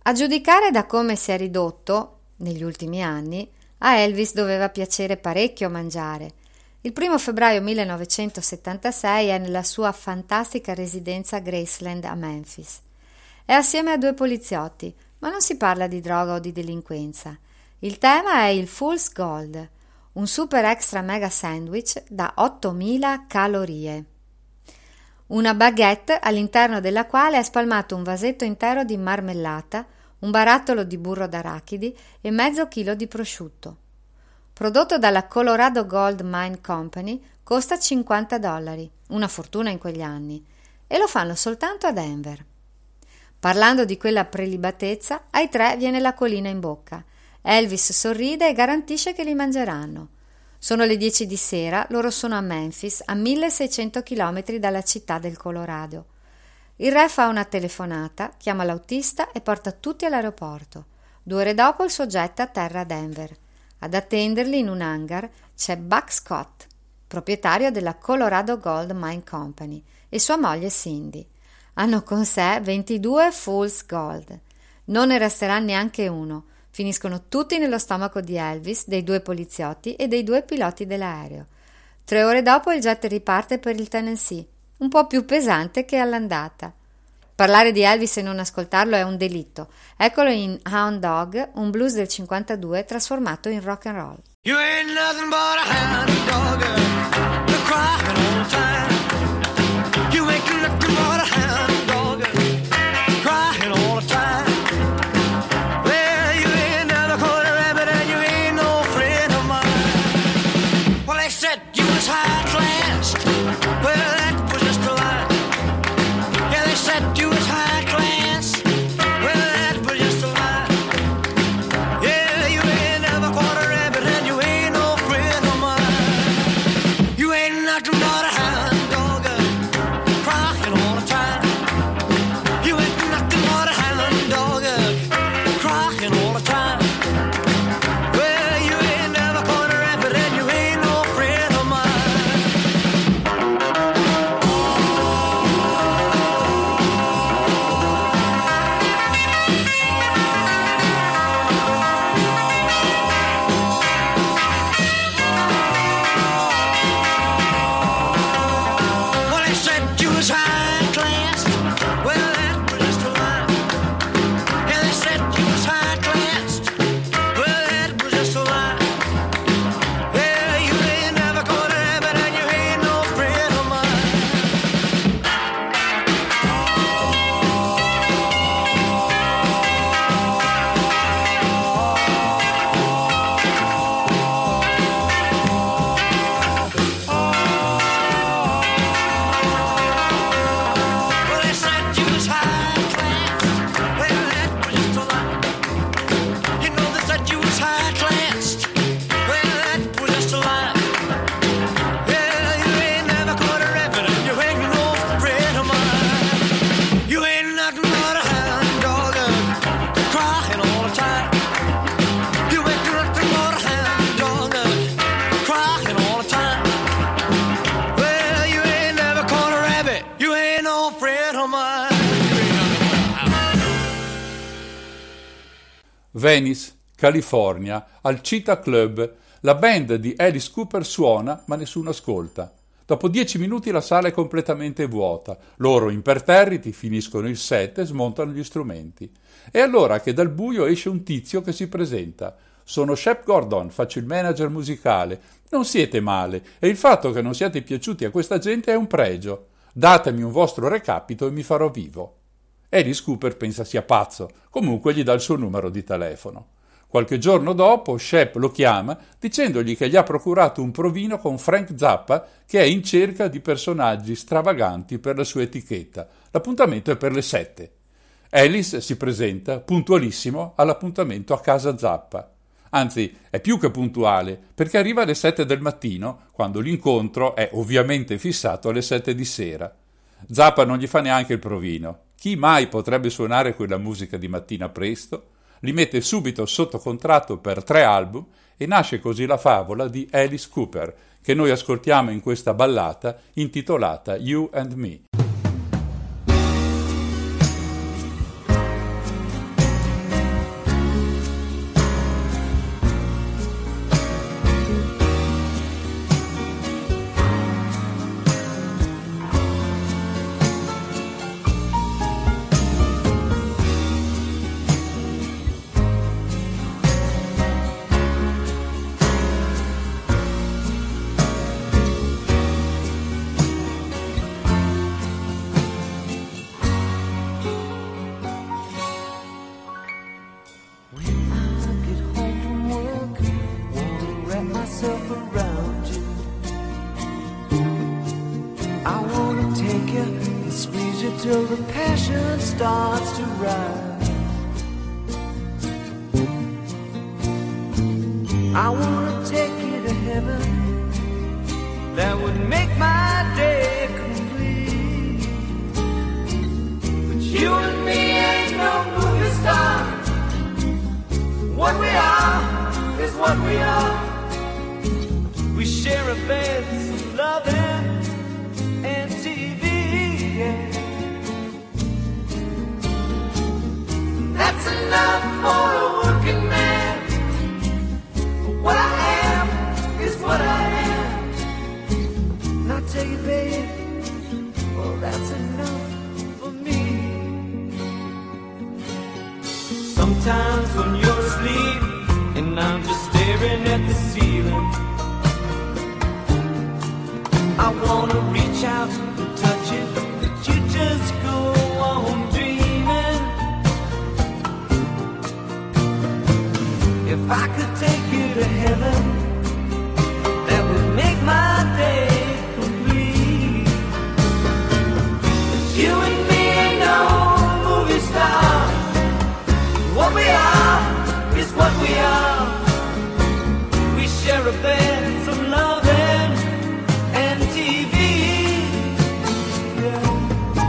A giudicare da come si è ridotto negli ultimi anni, a Elvis doveva piacere parecchio mangiare. Il primo febbraio millenovecentosettantasei è nella sua fantastica residenza Graceland a Memphis. È assieme a due poliziotti, ma non si parla di droga o di delinquenza. Il tema è il Fool's Gold, un super extra mega sandwich da ottomila calorie. Una baguette all'interno della quale è spalmato un vasetto intero di marmellata, un barattolo di burro d'arachidi e mezzo chilo di prosciutto. Prodotto dalla Colorado Gold Mine Company, costa cinquanta dollari, una fortuna in quegli anni, e lo fanno soltanto a Denver. Parlando di quella prelibatezza, ai tre viene l'acquolina in bocca. Elvis sorride e garantisce che li mangeranno. Sono le dieci di sera, loro sono a Memphis, a milleseicento chilometri dalla città del Colorado. Il re fa una telefonata, chiama l'autista e porta tutti all'aeroporto. Due ore dopo il soggetto atterra a Denver. Ad attenderli in un hangar c'è Buck Scott, proprietario della Colorado Gold Mine Company, e sua moglie Cindy. Hanno con sé ventidue Fool's Gold. Non ne resterà neanche uno. Finiscono tutti nello stomaco di Elvis, dei due poliziotti e dei due piloti dell'aereo. Tre ore dopo il jet riparte per il Tennessee, un po' più pesante che all'andata. Parlare di Elvis e non ascoltarlo è un delitto. Eccolo in Hound Dog, un blues del cinquantadue trasformato in rock and roll. You ain't nothing but a hound dog, you're crying all the time. You ain't nothing but a hound dog, crying all the time. Well, you ain't never caught a rabbit and you ain't no friend of mine. Well, they said you was high class. Well, that was just a lie. Yeah, they said you was high class. Well, that was just a lie. Yeah, you ain't never caught a rabbit and you ain't no friend of mine. You ain't nothing but a hound dog, crying all the time. You ain't nothing but a hound dog, crying all the time. Well, you ain't never caught a rabbit and you ain't no friend of mine. Well, they said you was high class. Well, that was just a lie. Yeah, they said you was high class. Well, that was just a lie. Yeah, you ain't never caught a rabbit and you ain't no friend of mine. Well, they said you was high class. Well, that was just a lie. You know they said you was high class. Well, that was just a lie. Yeah, you ain't never caught a rabbit and you ain't no friend of mine. You ain't nothing but a hound dog, crying all the time. You ain't nothing but a hound dog, crying all the time. Well, you ain't never caught a rabbit. You ain't no friend of mine. Venice, California, al Cheetah Club, la band di Alice Cooper suona, ma nessuno ascolta. Dopo dieci minuti la sala è completamente vuota. Loro, imperterriti, finiscono il set e smontano gli strumenti. È allora che dal buio esce un tizio che si presenta. Sono Shep Gordon, faccio il manager musicale. Non siete male, e il fatto che non siate piaciuti a questa gente è un pregio. Datemi un vostro recapito e mi farò vivo. Alice Cooper pensa sia pazzo, comunque gli dà il suo numero di telefono. Qualche giorno dopo Shep lo chiama dicendogli che gli ha procurato un provino con Frank Zappa, che è in cerca di personaggi stravaganti per la sua etichetta. L'appuntamento è per le sette. Alice si presenta puntualissimo all'appuntamento a casa Zappa. Anzi, è più che puntuale, perché arriva alle sette del mattino, quando l'incontro è ovviamente fissato alle sette di sera. Zappa non gli fa neanche il provino. Chi mai potrebbe suonare quella musica di mattina presto? Li mette subito sotto contratto per tre album e nasce così la favola di Alice Cooper, che noi ascoltiamo in questa ballata intitolata You and Me. till the passion starts to rise. I wanna take you to heaven, that would make my day complete. But you and me ain't no movie star. What we are is what we are. We share a bed, some loving, and T V, yeah. That's enough for a working man. What I am is what I am. And I tell you, babe, well, that's enough for me. Sometimes when you're asleep and I'm just staring at the ceiling, I wanna reach out and touch it, but you just go on dreaming. If I could take you to heaven, that would make my day complete. But you and me ain't no movie star. What we are is what we are. We share a bed, some loving, and T V. Yeah.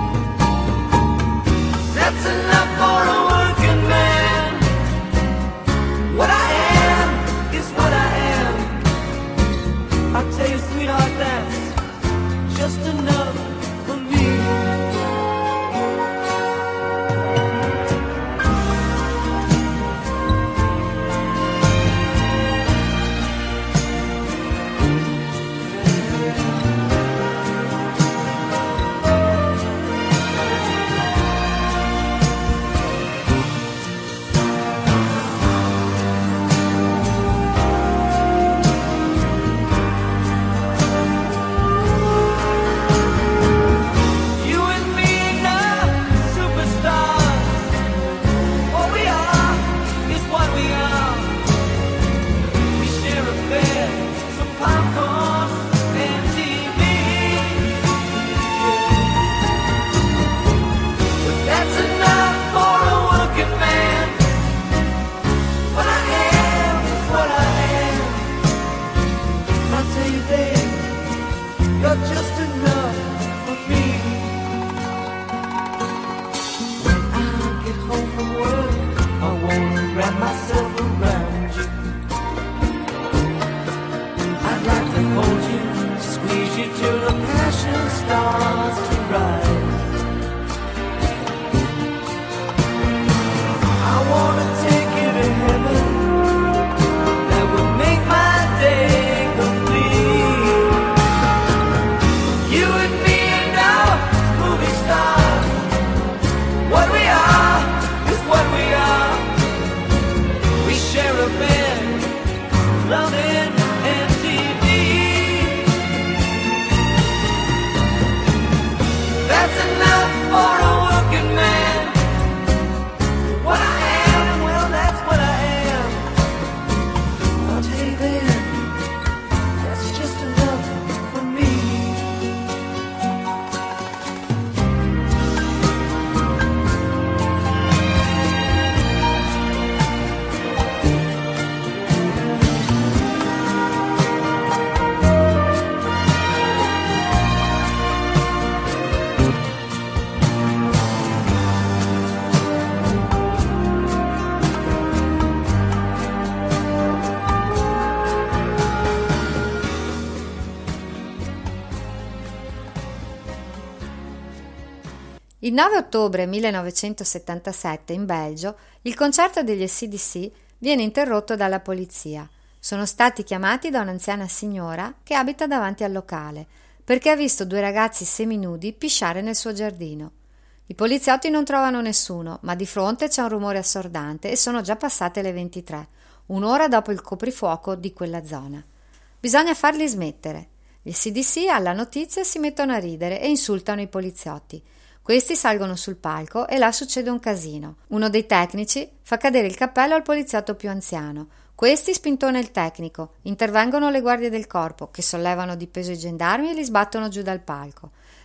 That's enough for a working man. What I am is what I am. I'll tell you, sweetheart, that's just enough for me. Il nove ottobre millenovecentosettantasette in Belgio il concerto degli A C D C viene interrotto dalla polizia. Sono stati chiamati da un'anziana signora che abita davanti al locale perché ha visto due ragazzi seminudi pisciare nel suo giardino. I poliziotti non trovano nessuno, ma di fronte c'è un rumore assordante e sono già passate le ventitré, un'ora dopo il coprifuoco di quella zona. Bisogna farli smettere. Gli A C D C alla notizia si mettono a ridere e insultano i poliziotti. Questi salgono sul palco e là succede un casino. Uno dei tecnici fa cadere il cappello al poliziotto più anziano. Questi spintona il tecnico. Intervengono le guardie del corpo, che sollevano di peso i gendarmi e li sbattono giù dal palco.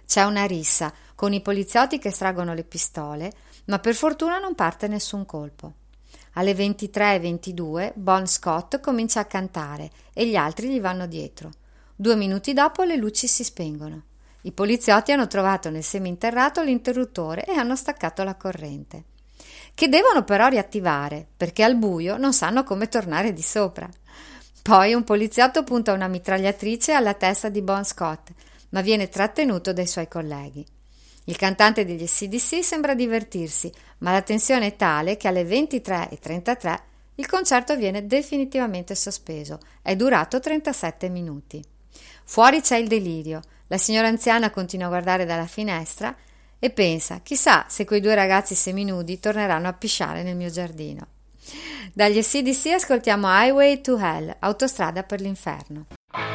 C'è una rissa, con i poliziotti che estraggono le pistole, ma per fortuna non parte nessun colpo. Alle ventitré e ventidue Bon Scott comincia a cantare e gli altri gli vanno dietro. Due minuti dopo le luci si spengono. I poliziotti hanno trovato nel seminterrato l'interruttore e hanno staccato la corrente, che devono però riattivare, perché al buio non sanno come tornare di sopra. Poi un poliziotto punta una mitragliatrice alla testa di Bon Scott, ma viene trattenuto dai suoi colleghi. Il cantante degli A C D C sembra divertirsi, ma la tensione è tale che alle ventitré e trentatré il concerto viene definitivamente sospeso. È durato trentasette minuti. Fuori c'è il delirio. La signora anziana continua a guardare dalla finestra e pensa, chissà se quei due ragazzi seminudi torneranno a pisciare nel mio giardino. Dagli A C D C ascoltiamo Highway to Hell, autostrada per l'inferno.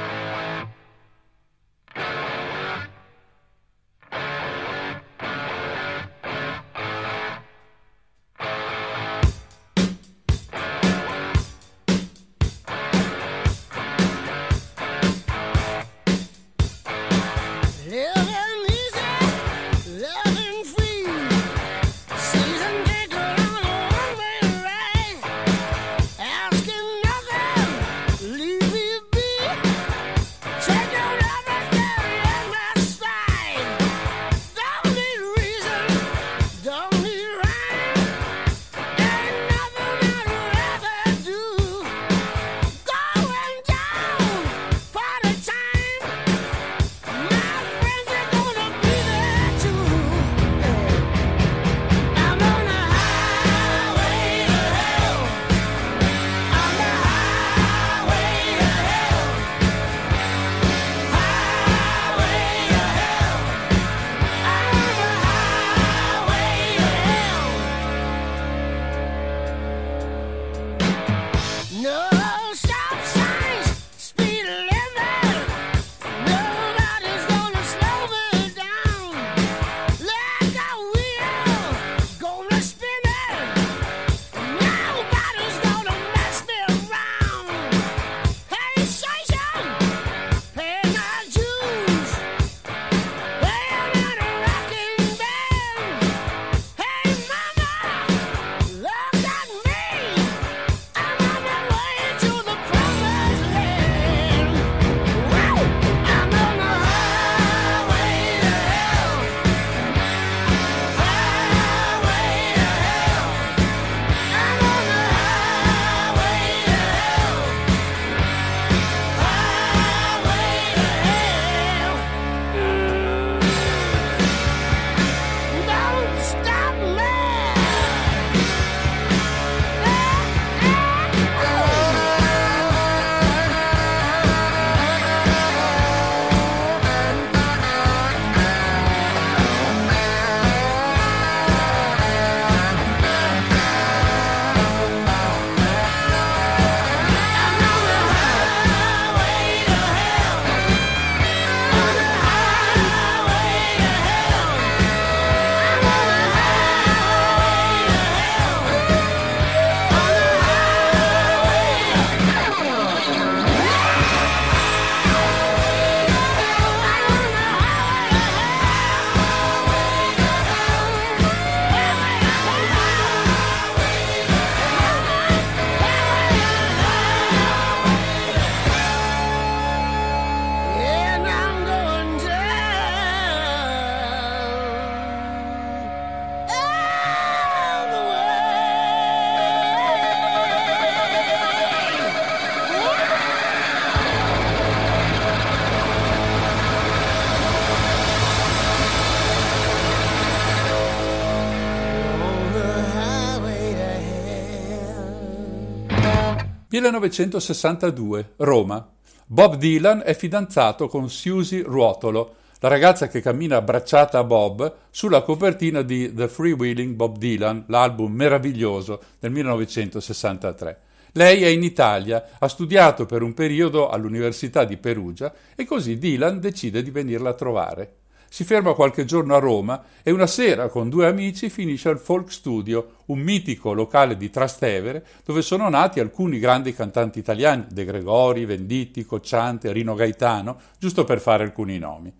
millenovecentosessantadue, Roma. Bob Dylan è fidanzato con Susie Ruotolo, la ragazza che cammina abbracciata a Bob sulla copertina di The Freewheeling Bob Dylan, l'album meraviglioso del millenovecentosessantatré. Lei è in Italia, ha studiato per un periodo all'Università di Perugia e così Dylan decide di venirla a trovare. Si ferma qualche giorno a Roma e una sera con due amici finisce al Folk Studio, un mitico locale di Trastevere dove sono nati alcuni grandi cantanti italiani, De Gregori, Venditti, Cocciante, Rino Gaetano, giusto per fare alcuni nomi.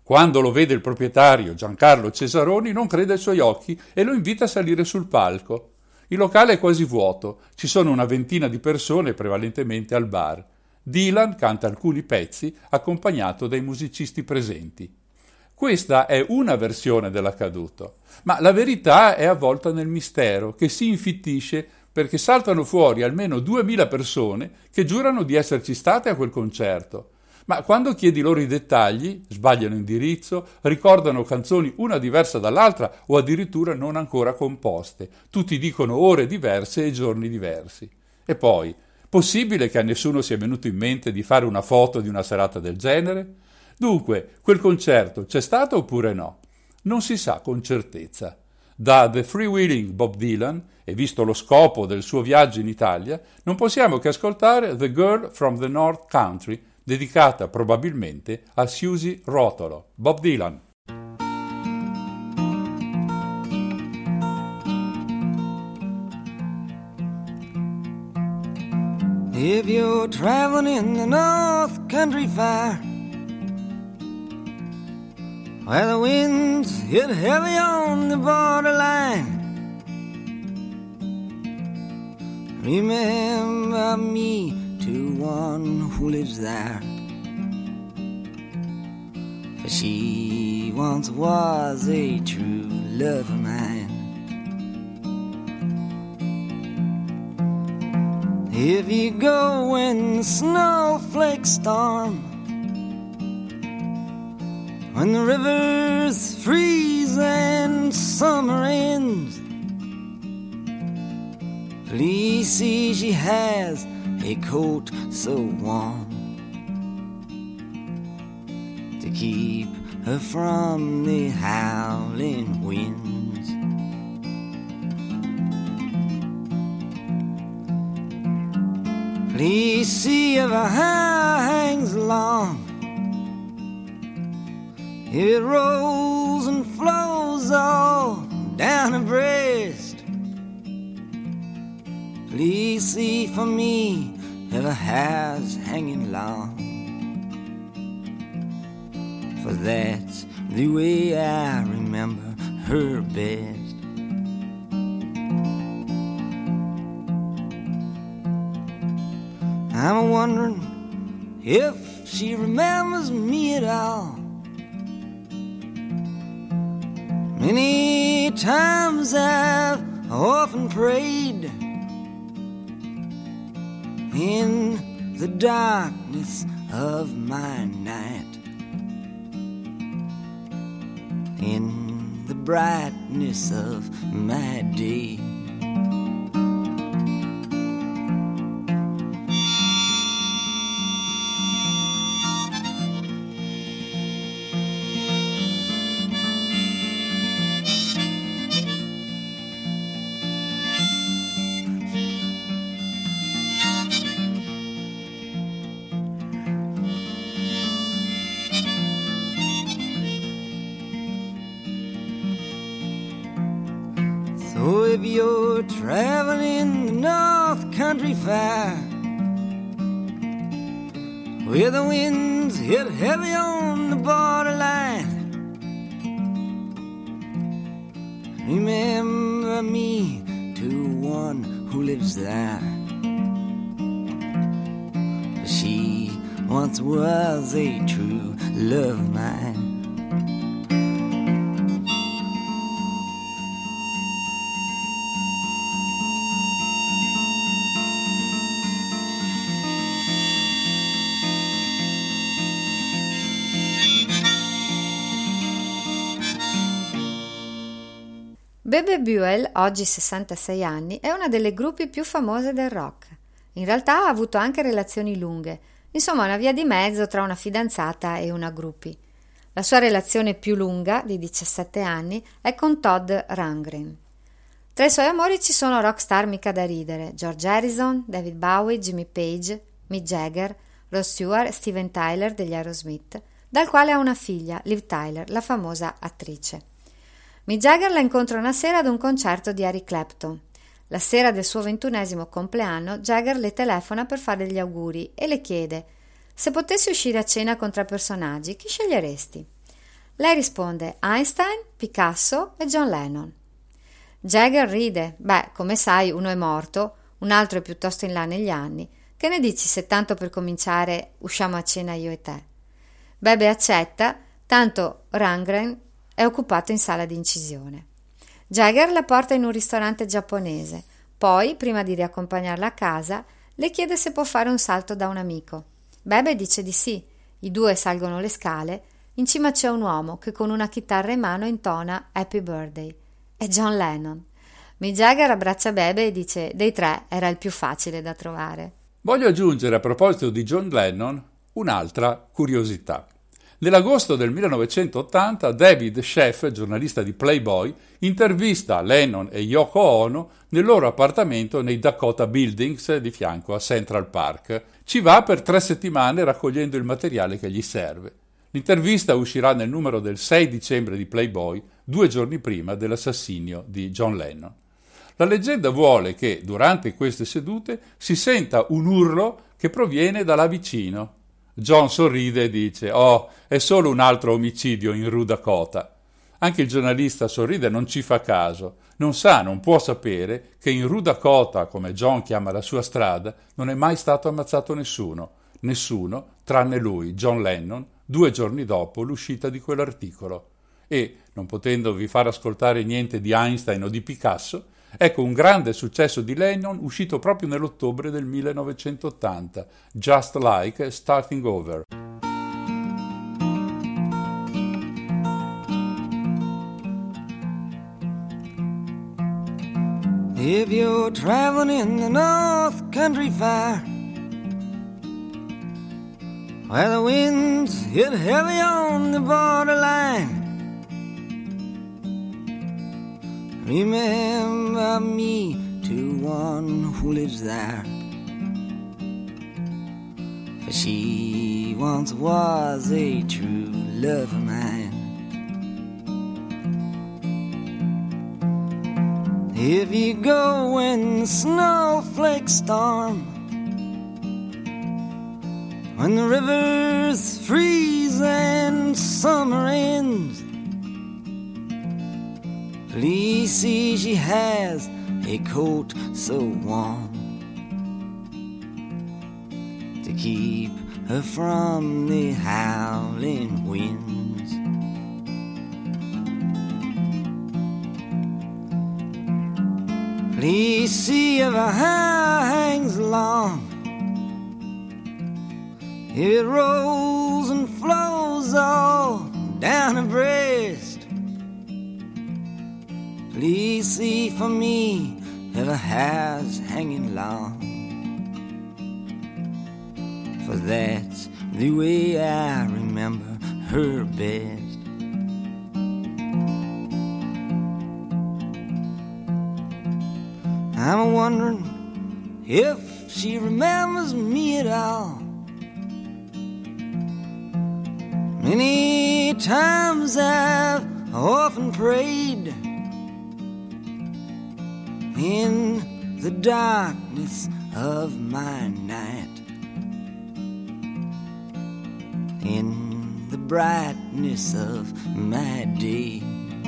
Quando lo vede il proprietario, Giancarlo Cesaroni, non crede ai suoi occhi e lo invita a salire sul palco. Il locale è quasi vuoto, ci sono una ventina di persone, prevalentemente al bar. Dylan canta alcuni pezzi accompagnato dai musicisti presenti. Questa è una versione dell'accaduto, ma la verità è avvolta nel mistero che si infittisce perché saltano fuori almeno duemila persone che giurano di esserci state a quel concerto. Ma quando chiedi loro i dettagli, sbagliano indirizzo, ricordano canzoni una diversa dall'altra o addirittura non ancora composte. Tutti dicono ore diverse e giorni diversi. E poi, possibile che a nessuno sia venuto in mente di fare una foto di una serata del genere? Dunque, quel concerto c'è stato oppure no? Non si sa con certezza. Da The Freewheeling Bob Dylan, e visto lo scopo del suo viaggio in Italia, non possiamo che ascoltare The Girl from the North Country, dedicata probabilmente a Susie Rotolo. Bob Dylan. If you're traveling in the North Country Fair, where the winds hit heavy on the borderline, remember me to one who lives there, for she once was a true love of mine. If you go when the snowflakes storm, when the rivers freeze and summer ends, please see she has a coat so warm to keep her from the howling winds. Please see if her hair hangs long, it rolls and flows all down her breast. Please see for me if her hair's hanging long, for that's the way I remember her best. I'm wondering if she remembers me at all. Many times I've often prayed in the darkness of my night, in the brightness of my day. So if you're traveling the North Country Fair, where the winds hit heavy on the borderline, remember me to one who lives there, she once was a true love of mine. Bebe Buell, oggi sessantasei anni, è una delle gruppi più famose del rock. In realtà ha avuto anche relazioni lunghe, insomma una via di mezzo tra una fidanzata e una groupie. La sua relazione più lunga, di diciassette anni, è con Todd Rundgren. Tra i suoi amori ci sono rockstar mica da ridere: George Harrison, David Bowie, Jimmy Page, Mick Jagger, Rod Stewart e Steven Tyler degli Aerosmith, dal quale ha una figlia, Liv Tyler, la famosa attrice. Mick Jagger la incontra una sera ad un concerto di Eric Clapton. La sera del suo ventunesimo compleanno, Jagger le telefona per fare gli auguri e le chiede: se potessi uscire a cena con tre personaggi, chi sceglieresti? Lei risponde Einstein, Picasso e John Lennon. Jagger ride. Beh, come sai, uno è morto, un altro è piuttosto in là negli anni. Che ne dici se tanto per cominciare usciamo a cena io e te? Bebe accetta, tanto Rundgren è occupato in sala di incisione. Jagger la porta in un ristorante giapponese, poi, prima di riaccompagnarla a casa, le chiede se può fare un salto da un amico. Bebe dice di sì, i due salgono le scale, in cima c'è un uomo che con una chitarra in mano intona Happy Birthday. È John Lennon. Mick Jagger abbraccia Bebe e dice dei tre era il più facile da trovare. Voglio aggiungere a proposito di John Lennon un'altra curiosità. Nell'agosto del millenovecentottanta David Sheff, giornalista di Playboy, intervista Lennon e Yoko Ono nel loro appartamento nei Dakota Buildings di fianco a Central Park. Ci va per tre settimane raccogliendo il materiale che gli serve. L'intervista uscirà nel numero del sei dicembre di Playboy, due giorni prima dell'assassinio di John Lennon. La leggenda vuole che durante queste sedute si senta un urlo che proviene da là vicino. John sorride e dice «Oh, è solo un altro omicidio in Rue Dakota». Anche il giornalista sorride e non ci fa caso. Non sa, non può sapere che in Rue Dakota, come John chiama la sua strada, non è mai stato ammazzato nessuno. Nessuno, tranne lui, John Lennon, due giorni dopo l'uscita di quell'articolo. E, non potendovi far ascoltare niente di Einstein o di Picasso, ecco un grande successo di Lennon uscito proprio nell'ottobre del millenovecentottanta, Just Like Starting Over. If you're traveling in the North Country Fair, where the winds hit heavy on the borderline, remember me to one who lives there, for she once was a true love of mine. If you go when the snowflakes storm, when the rivers freeze and summer ends, please see she has a coat so warm to keep her from the howling winds. Please see if her hair hangs long, it rolls and flows all down her breast. Please see for me if her hair's hanging long, for that's the way I remember her best. I'm wondering if she remembers me at all. Many times I've often prayed in the darkness of my night, in the brightness of my day.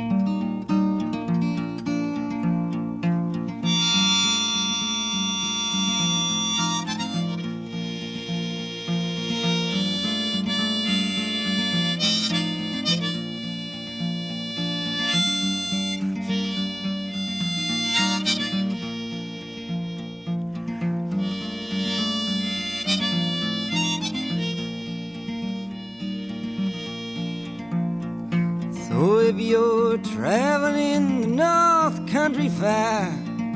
So if you're traveling the North Country Fair,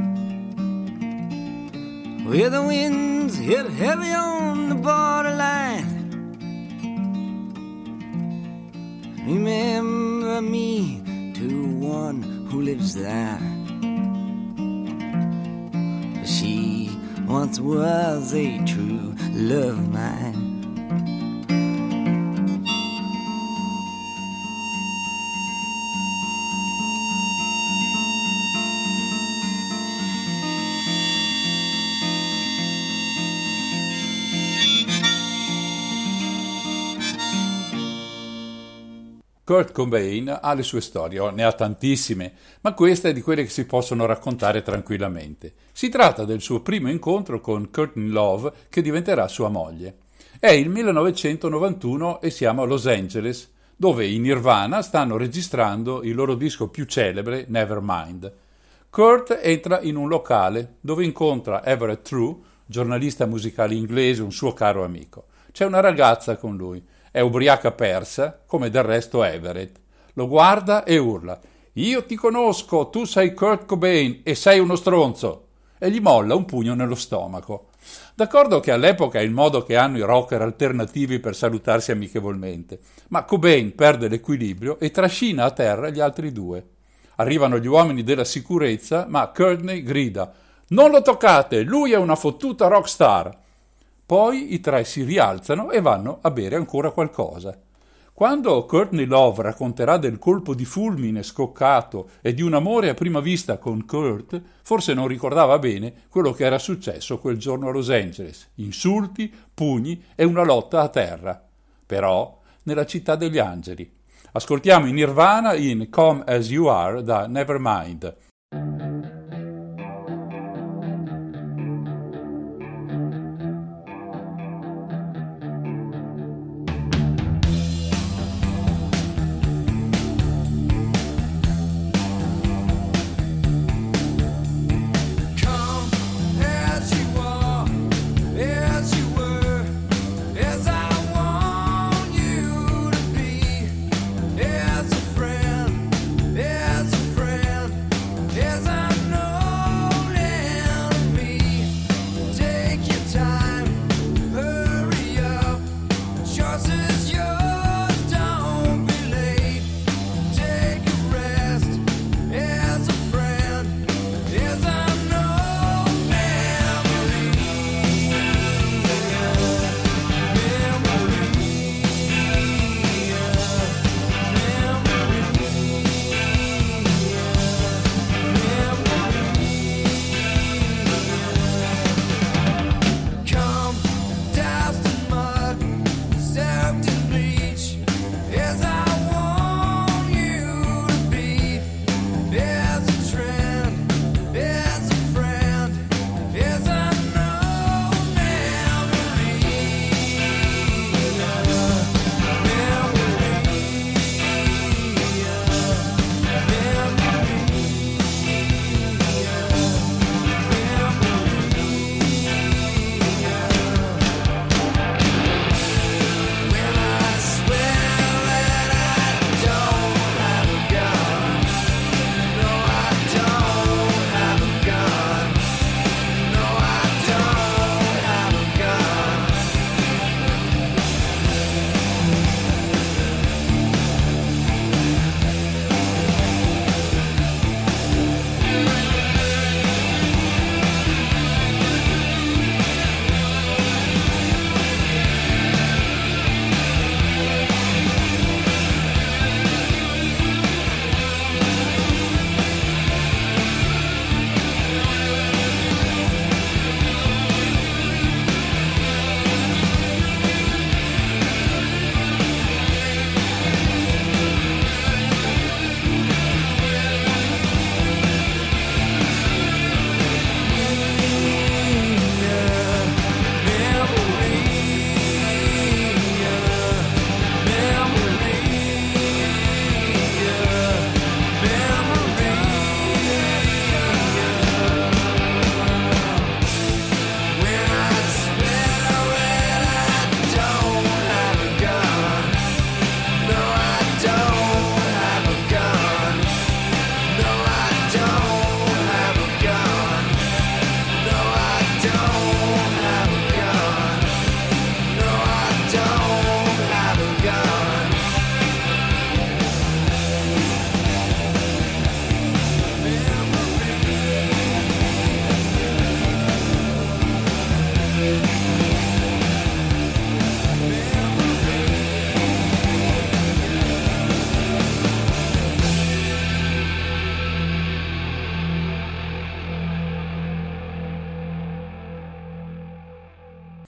where the winds hit heavy on the borderline, remember me to one who lives there, she once was a true love of mine. Kurt Cobain ha le sue storie, oh, ne ha tantissime, ma questa è di quelle che si possono raccontare tranquillamente. Si tratta del suo primo incontro con Courtney Love, che diventerà sua moglie. È il millenovecentonovantuno e siamo a Los Angeles, dove i Nirvana stanno registrando il loro disco più celebre, Nevermind. Kurt entra in un locale dove incontra Everett True, giornalista musicale inglese, un suo caro amico. C'è una ragazza con lui, è ubriaca persa, come del resto Everett. Lo guarda e urla: «Io ti conosco, tu sei Kurt Cobain e sei uno stronzo!» e gli molla un pugno nello stomaco. D'accordo che all'epoca è il modo che hanno i rocker alternativi per salutarsi amichevolmente, ma Cobain perde l'equilibrio e trascina a terra gli altri due. Arrivano gli uomini della sicurezza, ma Courtney grida: «Non lo toccate, lui è una fottuta rockstar!» Poi i tre si rialzano e vanno a bere ancora qualcosa. Quando Courtney Love racconterà del colpo di fulmine scoccato e di un amore a prima vista con Kurt, forse non ricordava bene quello che era successo quel giorno a Los Angeles: insulti, pugni e una lotta a terra. Però nella città degli angeli. Ascoltiamo i Nirvana in Come As You Are da Nevermind.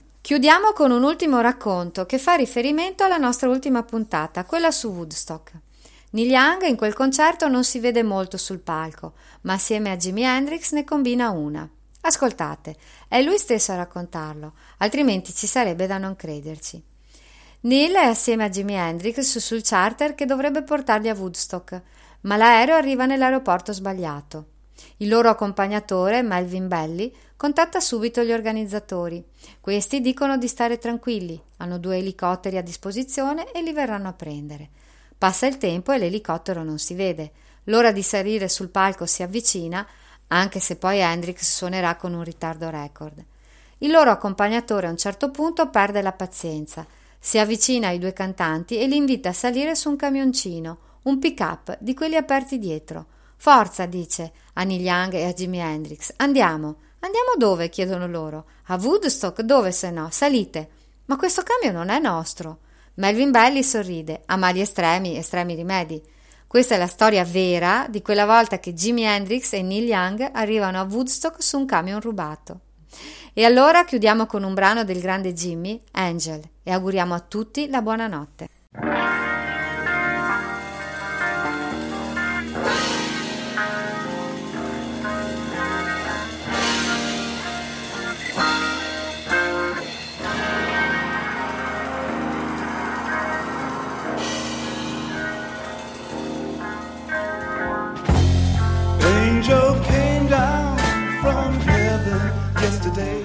Chiudiamo con un ultimo racconto che fa riferimento alla nostra ultima puntata, quella su Woodstock. Neil Young in quel concerto non si vede molto sul palco, ma assieme a Jimi Hendrix ne combina una. Ascoltate, è lui stesso a raccontarlo, altrimenti ci sarebbe da non crederci. Neil è assieme a Jimi Hendrix sul charter che dovrebbe portarli a Woodstock, ma l'aereo arriva nell'aeroporto sbagliato. Il loro accompagnatore, Melvin Belli, contatta subito gli organizzatori. Questi dicono di stare tranquilli, hanno due elicotteri a disposizione e li verranno a prendere. Passa il tempo e l'elicottero non si vede. L'ora di salire sul palco si avvicina, anche se poi Hendrix suonerà con un ritardo record. Il loro accompagnatore a un certo punto perde la pazienza, si avvicina ai due cantanti e li invita a salire su un camioncino, un pick-up di quelli aperti dietro. «Forza», dice a Neil Young e a Jimi Hendrix, «andiamo». «Andiamo dove?» chiedono loro. «A Woodstock, dove se no? Salite». «Ma questo camion non è nostro». Melvin Belli sorride, a mali estremi, estremi rimedi. Questa è la storia vera di quella volta che Jimi Hendrix e Neil Young arrivano a Woodstock su un camion rubato. E allora chiudiamo con un brano del grande Jimmy, Angel, e auguriamo a tutti la buonanotte. Angel came down from heaven yesterday.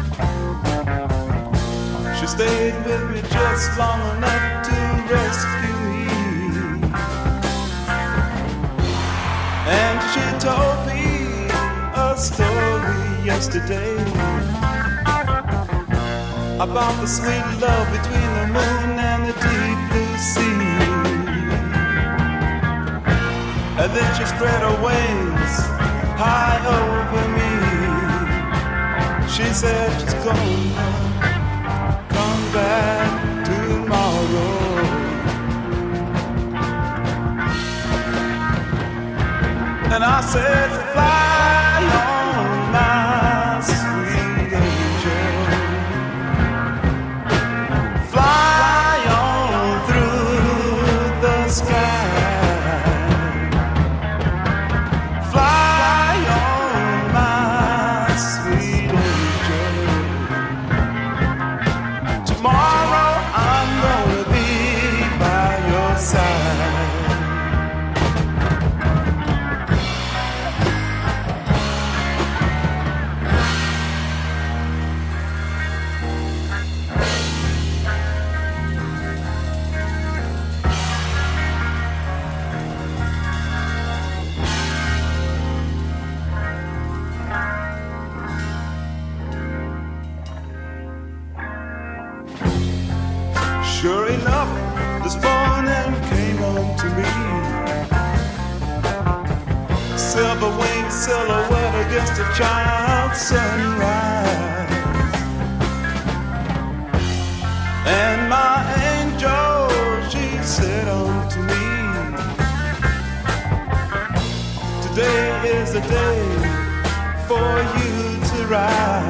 She stayed with me just long enough to rescue me. And she told me a story yesterday about the sweet love between the moon and the deep blue sea. And then she spread her wings high over me. She said she's gonna come back tomorrow. And I said, fly on, my sweet angel. Fly on through the sky. Sure enough, this morning came home to me. Silver winged silhouette against a child's sunrise. And my angel, she said unto me, today is the day for you to rise.